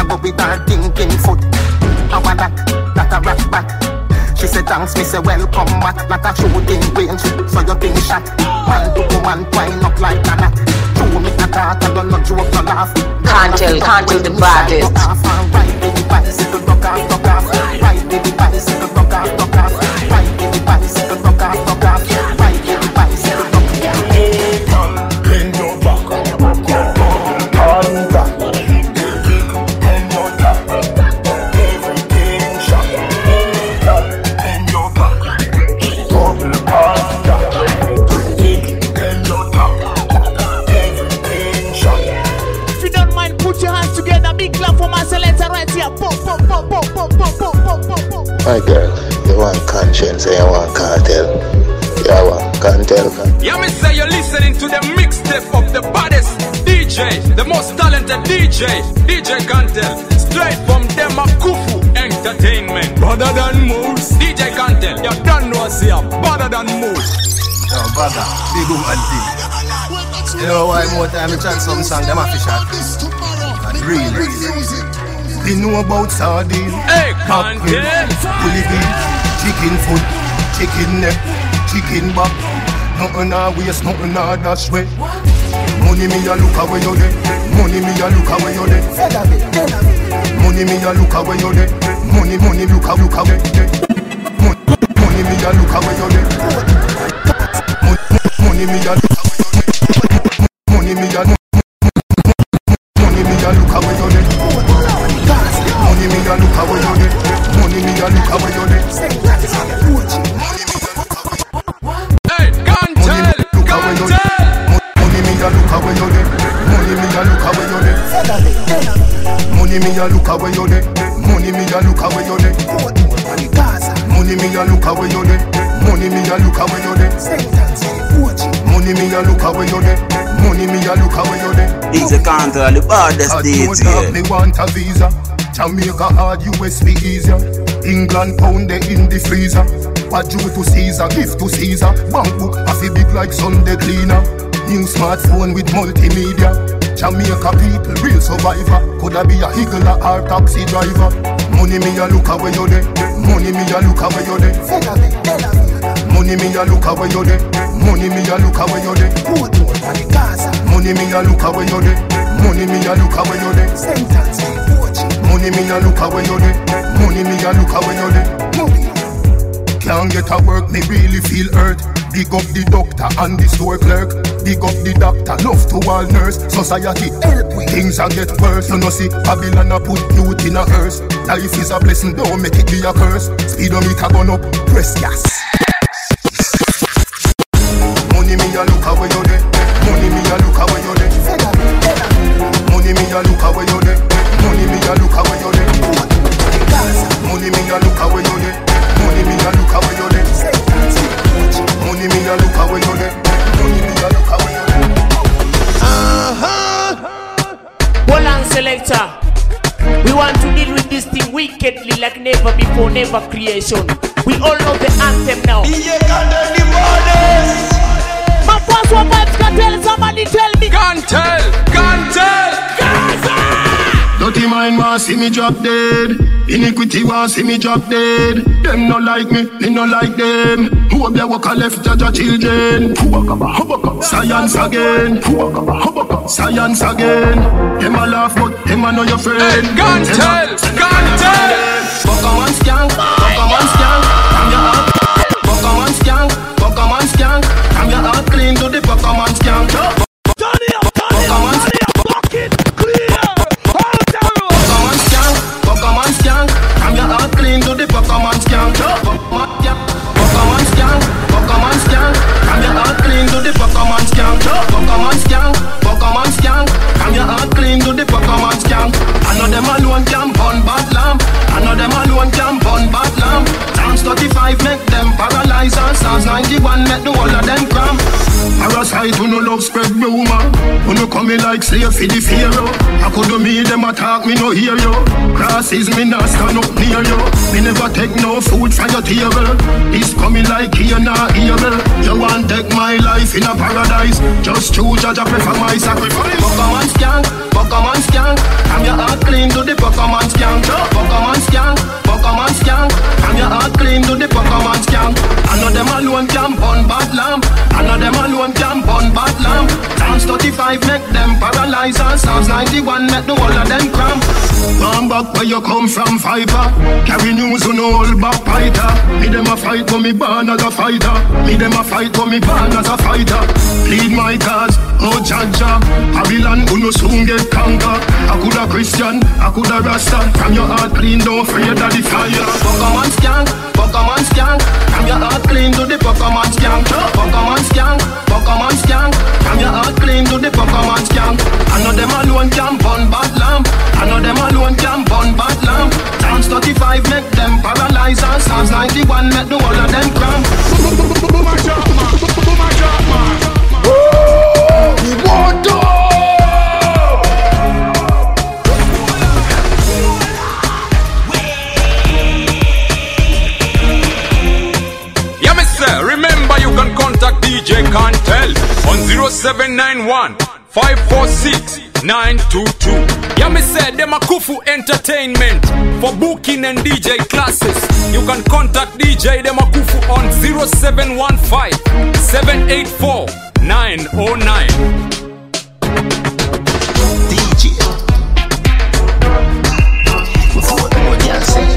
go with her thinking foot. How about that? That a rock back. She said thanks, me say welcome back. Like a shooting range, so you think shot. Man to woman, twine up like that. True me a talk, I don't know joke, no laugh. Can't tell, can't tell the baddest. Ride with the bicycle, rock off, rock off. Ride with the bicycle, rock off, rock off. Ride with the bicycle, rock off, rock off. Ride with the bicycle, rock off. Hey, girl, bend your back, turn back. Bend your back, everything shot. Hey, girl, bend your back, double panda. Bend your back, everything shot. If you don't mind, put your hands together. Big clap for my selector right here. Pop, pop, pop, pop, pop, pop, pop, pop, pop. My girl, you want conscience and you want cartel. You want cartel. Yeah, me say you're listening to the mixtape of the baddest D J, the most talented D J, D J Cantel, straight from Demakufu Entertainment. Better than most. D J Cantel, you don't know what's here. Better than most. Yo, brother, big woman thing. You know why more time I chat some song, them have to shot. Really. We know about sardine, hey, mackerel, bully beef, chicken foot, chicken neck, chicken back. Nothing a waste, nothing a dash way. Money me a look away you there. Money me a look away you there. Money me a look away you there. Money, money look a look away. Money me a look away you there. Money me a look away. Money me a money me a look away you there. Money me a look away you there. Money me a look away you there. Hey, Cantel, Cantel. Money me a look away you there. Money me a look away you there. Money me a look away you there. Money me a look away you there. Money me a look away you there. Money me a look away you there. Money me a look away you there. Money me a look away you there. He's a counter, the baddest D J. Me want a visa. Jamaica hard, U S be easier. England pound they in the freezer. What due to Caesar, gift to Caesar. Bank book a fi big like Sunday cleaner. New smartphone with multimedia. Jamaica people, real survivor. Coulda be a higgler or taxi driver. Money me a look away you there. Money me a look away you there. Money me a look away you there. Money me a look away you there. Money me a look away you there. Money me a look away you there. Money me a look away you there. Money me a look away you there. Can't get a work, me really feel hurt. Big up the doctor and the store clerk. Big up the doctor, love to all nurse. Society help we. Things a get worse. You know see, Babylon a put youth in a hearse. Life is a blessing, don't make it be a curse. Speedometer gone up, press gas. Money me a look away you there. Money me a look away you there. Money me a look away you there. Money me a look away you there. Money me a look away you there. Money me a look away you there. Money me a look away you there. Money me a look away you there. Uh-huh. Hold on, selector. We want to deal with this thing wickedly like never before, never creation. We all know the anthem now. My first one vibes can tell somebody, tell me. Can't tell, can't tell. Dirty mind want see me drop dead. Iniquity want see me drop dead. Them no like me, me no like them. Who up there walk a left judge children. Science again. Science again. Them a laugh but them a know your friend. Hey, can't tell, can't tell. Pokemon skank, Pokemon skank. I'm your up. Pokemon skank, Pokemon skank. I'm your up clean to the Pokemon skank. Turn it up, turn it up, turn it up. Lock it, clear. Pokemon skank, Pokemon skank. I'm your up clean to the Pokemon skank. Pokemon skank, Pokemon skank. I'm your up clean to the Pokemon skank. Pokemon skank, Pokemon skank. I'm your up clean to the Pokemon skank. I know them alone can burn bad lamp. I know them alone can burn bad lamp. Psalms thirty-five make them paralyze and Psalms ninety-one make the whole of them cramp. Parasite who no love spread rumor. Who no come in like slave for the pharaoh. I could do me them attack me no hear you. Crosses me not stand up near you. Me never take no food from your table. It's coming like here now evil. You want take my life in a paradise. Just choose judge I prefer my sacrifice. Pokemon skank, Pokemon skank. I'm your heart clean to the Pokemon skank. Pokemon skank, Pokemon skank. I'm your heart clean to the Pokemon skank. I know them alone camp on bad lamp. I know them alone camp on bad lamp. Sounds thirty-five make them paralyze. And sounds ninety-one make the whole of them cramp. Come back where you come from, Fiver. Carry news on all back fighter. Me them a fight for me born as a fighter. Me them a fight for me born as a fighter. Plead my cause, oh Jaja. Babylon who no soon get conquer. I coulda Christian, I coulda Rasta. From your heart clean, don't afraid of the fire. Pokemon skank, Pokemon skank. From your heart clean to the Pokemon skank. Pokemon skank, Pokemon skank. From your heart clean to the Pokemon skank. I know them alone camp on bad lamp. I know them alone camp on bad lamp. Sounds thirty-five make them paralyze. And sounds ninety-one make the whole of them cramp. Boom a drop man, boom a drop man. We want to. Remember you can contact D J Cantel on zero seven nine one, five four six, nine two two. Yeah, me said them a Kufu Entertainment for booking and D J classes. You can contact D J them a Kufu on zero seven one five, seven eight four, nine oh nine. D J before the money I say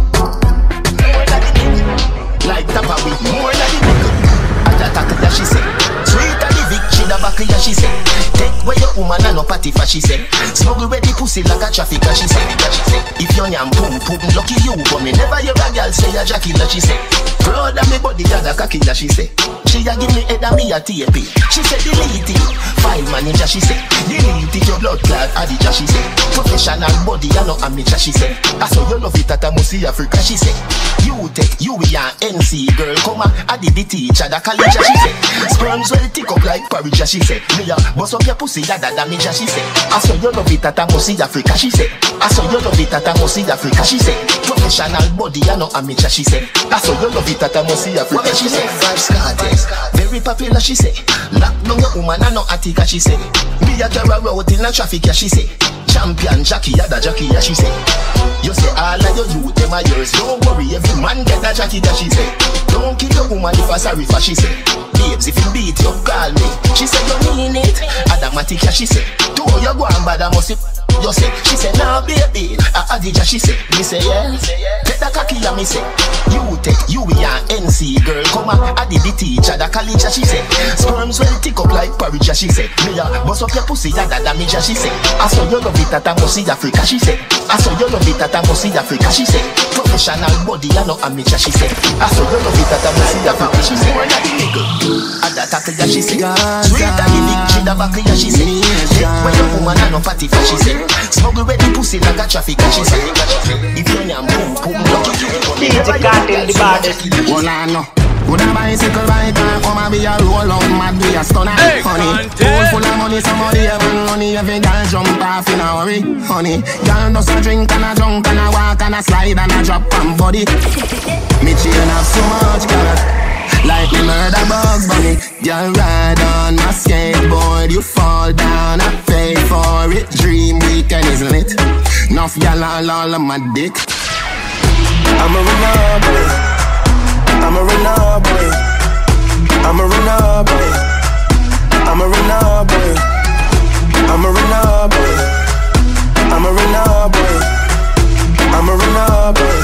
like Tapa with more than the nickel. Attack that she say. Sweet and the victory the back ya she say. Take where your woman and no party for she say. Smuggle ready pussy like a traffic she say. If you're nyam pum pum lucky you, but me never hear a girl say a Jackie that she say. Proud of me body that a cocky that she say. She a give me head and me a T A P. She say delete it. File manager she say. Delete it your blood clot addict she say. Professional body and no amateur she say. I saw you love it at a Musi Africa she say. You take you we are N C girl come a I did the teacher the college she say. Sperms well tick up like porridge she say. Me a bust up your pussy that that damage she say. I saw you love it at a Musi Africa she say. I saw you love it at a Musi Africa she say. Professional body and no amateur she say. I saw you love it at a Musi Africa she say. Five scattered, very popular she say. Lock down your woman and no attica she say. Me a carry out in a traffic she say. Champion Jackie ya da Jackie ya she say. You say all of your youth them a yours. Don't worry every man get a Jackie that she say. Don't kill your woman if a sorry for she say. Babes if you beat you call me. She say you mean it. Adamatic ya she say. To you go and bad a must you say. She say nah baby. A Adija she say. Me say yeah. Take the cocky ya me say. You take you we are N C girl come a I did the teacher the college ya she say. Sperms well tick up like porridge ya she say. Me a bust up your pussy ya da damage ya she say. I saw you love it at a Musi Africa she say. I saw you love it at a Musi Africa she say. Professional body and no amateur she say. I saw you love it at a Musi Africa she say. More than the nigga at the tackle ya she say. Sweet and the victory the back ya she say. Take where your woman and no party for she say. Smuggle where the pussy like a traffic she say. If you nyam boom boom lucky you. D J Cantel the baddest. Well I know. Would a bicycle biker come and be a roll out mad be a stunner, hey, honey. Pool full of money, somebody having money, every girl jump off in a hurry, honey. Girl does a drink and a drunk and a walk and a slide and a drop on body. Me chain have so much color, like me murder Bugs Bunny. Girl ride on my skateboard, you fall down, I pay for it. Dream weekend is lit, enough girl all all on my dick. I'm a runner boy. I'm a runner boy. I'm a runner boy. I'm a runner boy. I'm a runner boy. I'm a runner boy. I'm a runner boy.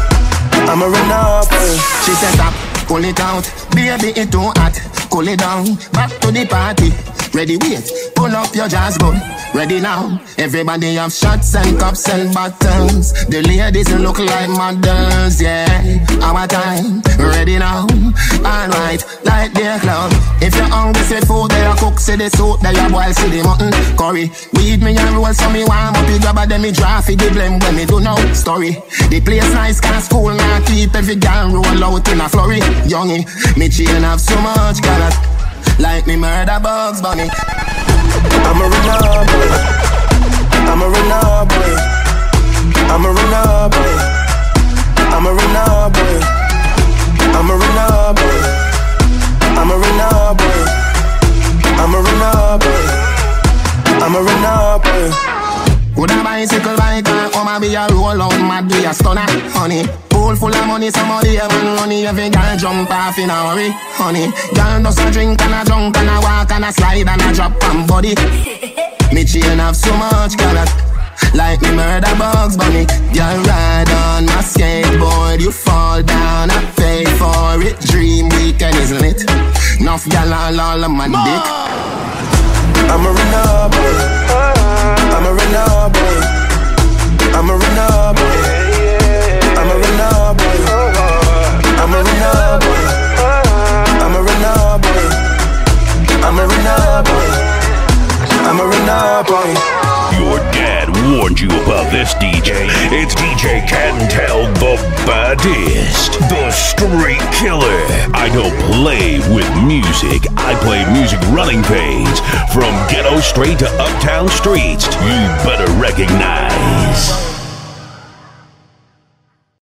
I'm a runner boy. She said stop, pull it out, baby it too hot. Cool it down, back to the party. Ready, wait, pull up your jazz gun. Ready now, everybody have shots and cups and bottles. The ladies look like models, yeah. Our time, ready now. Alright, like their club. If you're hungry, say food, they are cook, say the soup, they are boil, say the mutton curry. Weed me and roll, so me warm up, you grab a them, me draft, it, the blame when me do no story. The place nice, can't school, now keep every girl roll out in a flurry. Youngie, me chain have so much color, like me murder Bugs Bunny. I'm a runner boy. I'm a runner boy. I'm a runner boy. I'm a runner boy. I'm a runner boy. I'm a runner boy. I'm a runner boy. I'm a runner boy. Would a bicycle bike or come and be a roll out mad be a stunner, honey. Pool full of money, somebody have money. Every girl jump off in a hurry, honey. Girl does a drink and a drunk and a walk and a slide and a drop and body. Me chain have so much color, like me murder Bugs Bunny. Girl ride on my skateboard, you fall down, I pay for it. Dream weekend, isn't it? Enough girl all, all of my dick. I'm a runner boy. I'm a runner boy. I'm a runner boy. I'm a runner boy. I'm a runner boy. I'm a runner boy. I'm a runner boy. I'm a runner boy. Your dad warned you about this D J. It's D J Cantel, the baddest, the street killer. I don't play with music. I play music running pains. From ghetto straight to uptown streets, you better recognize.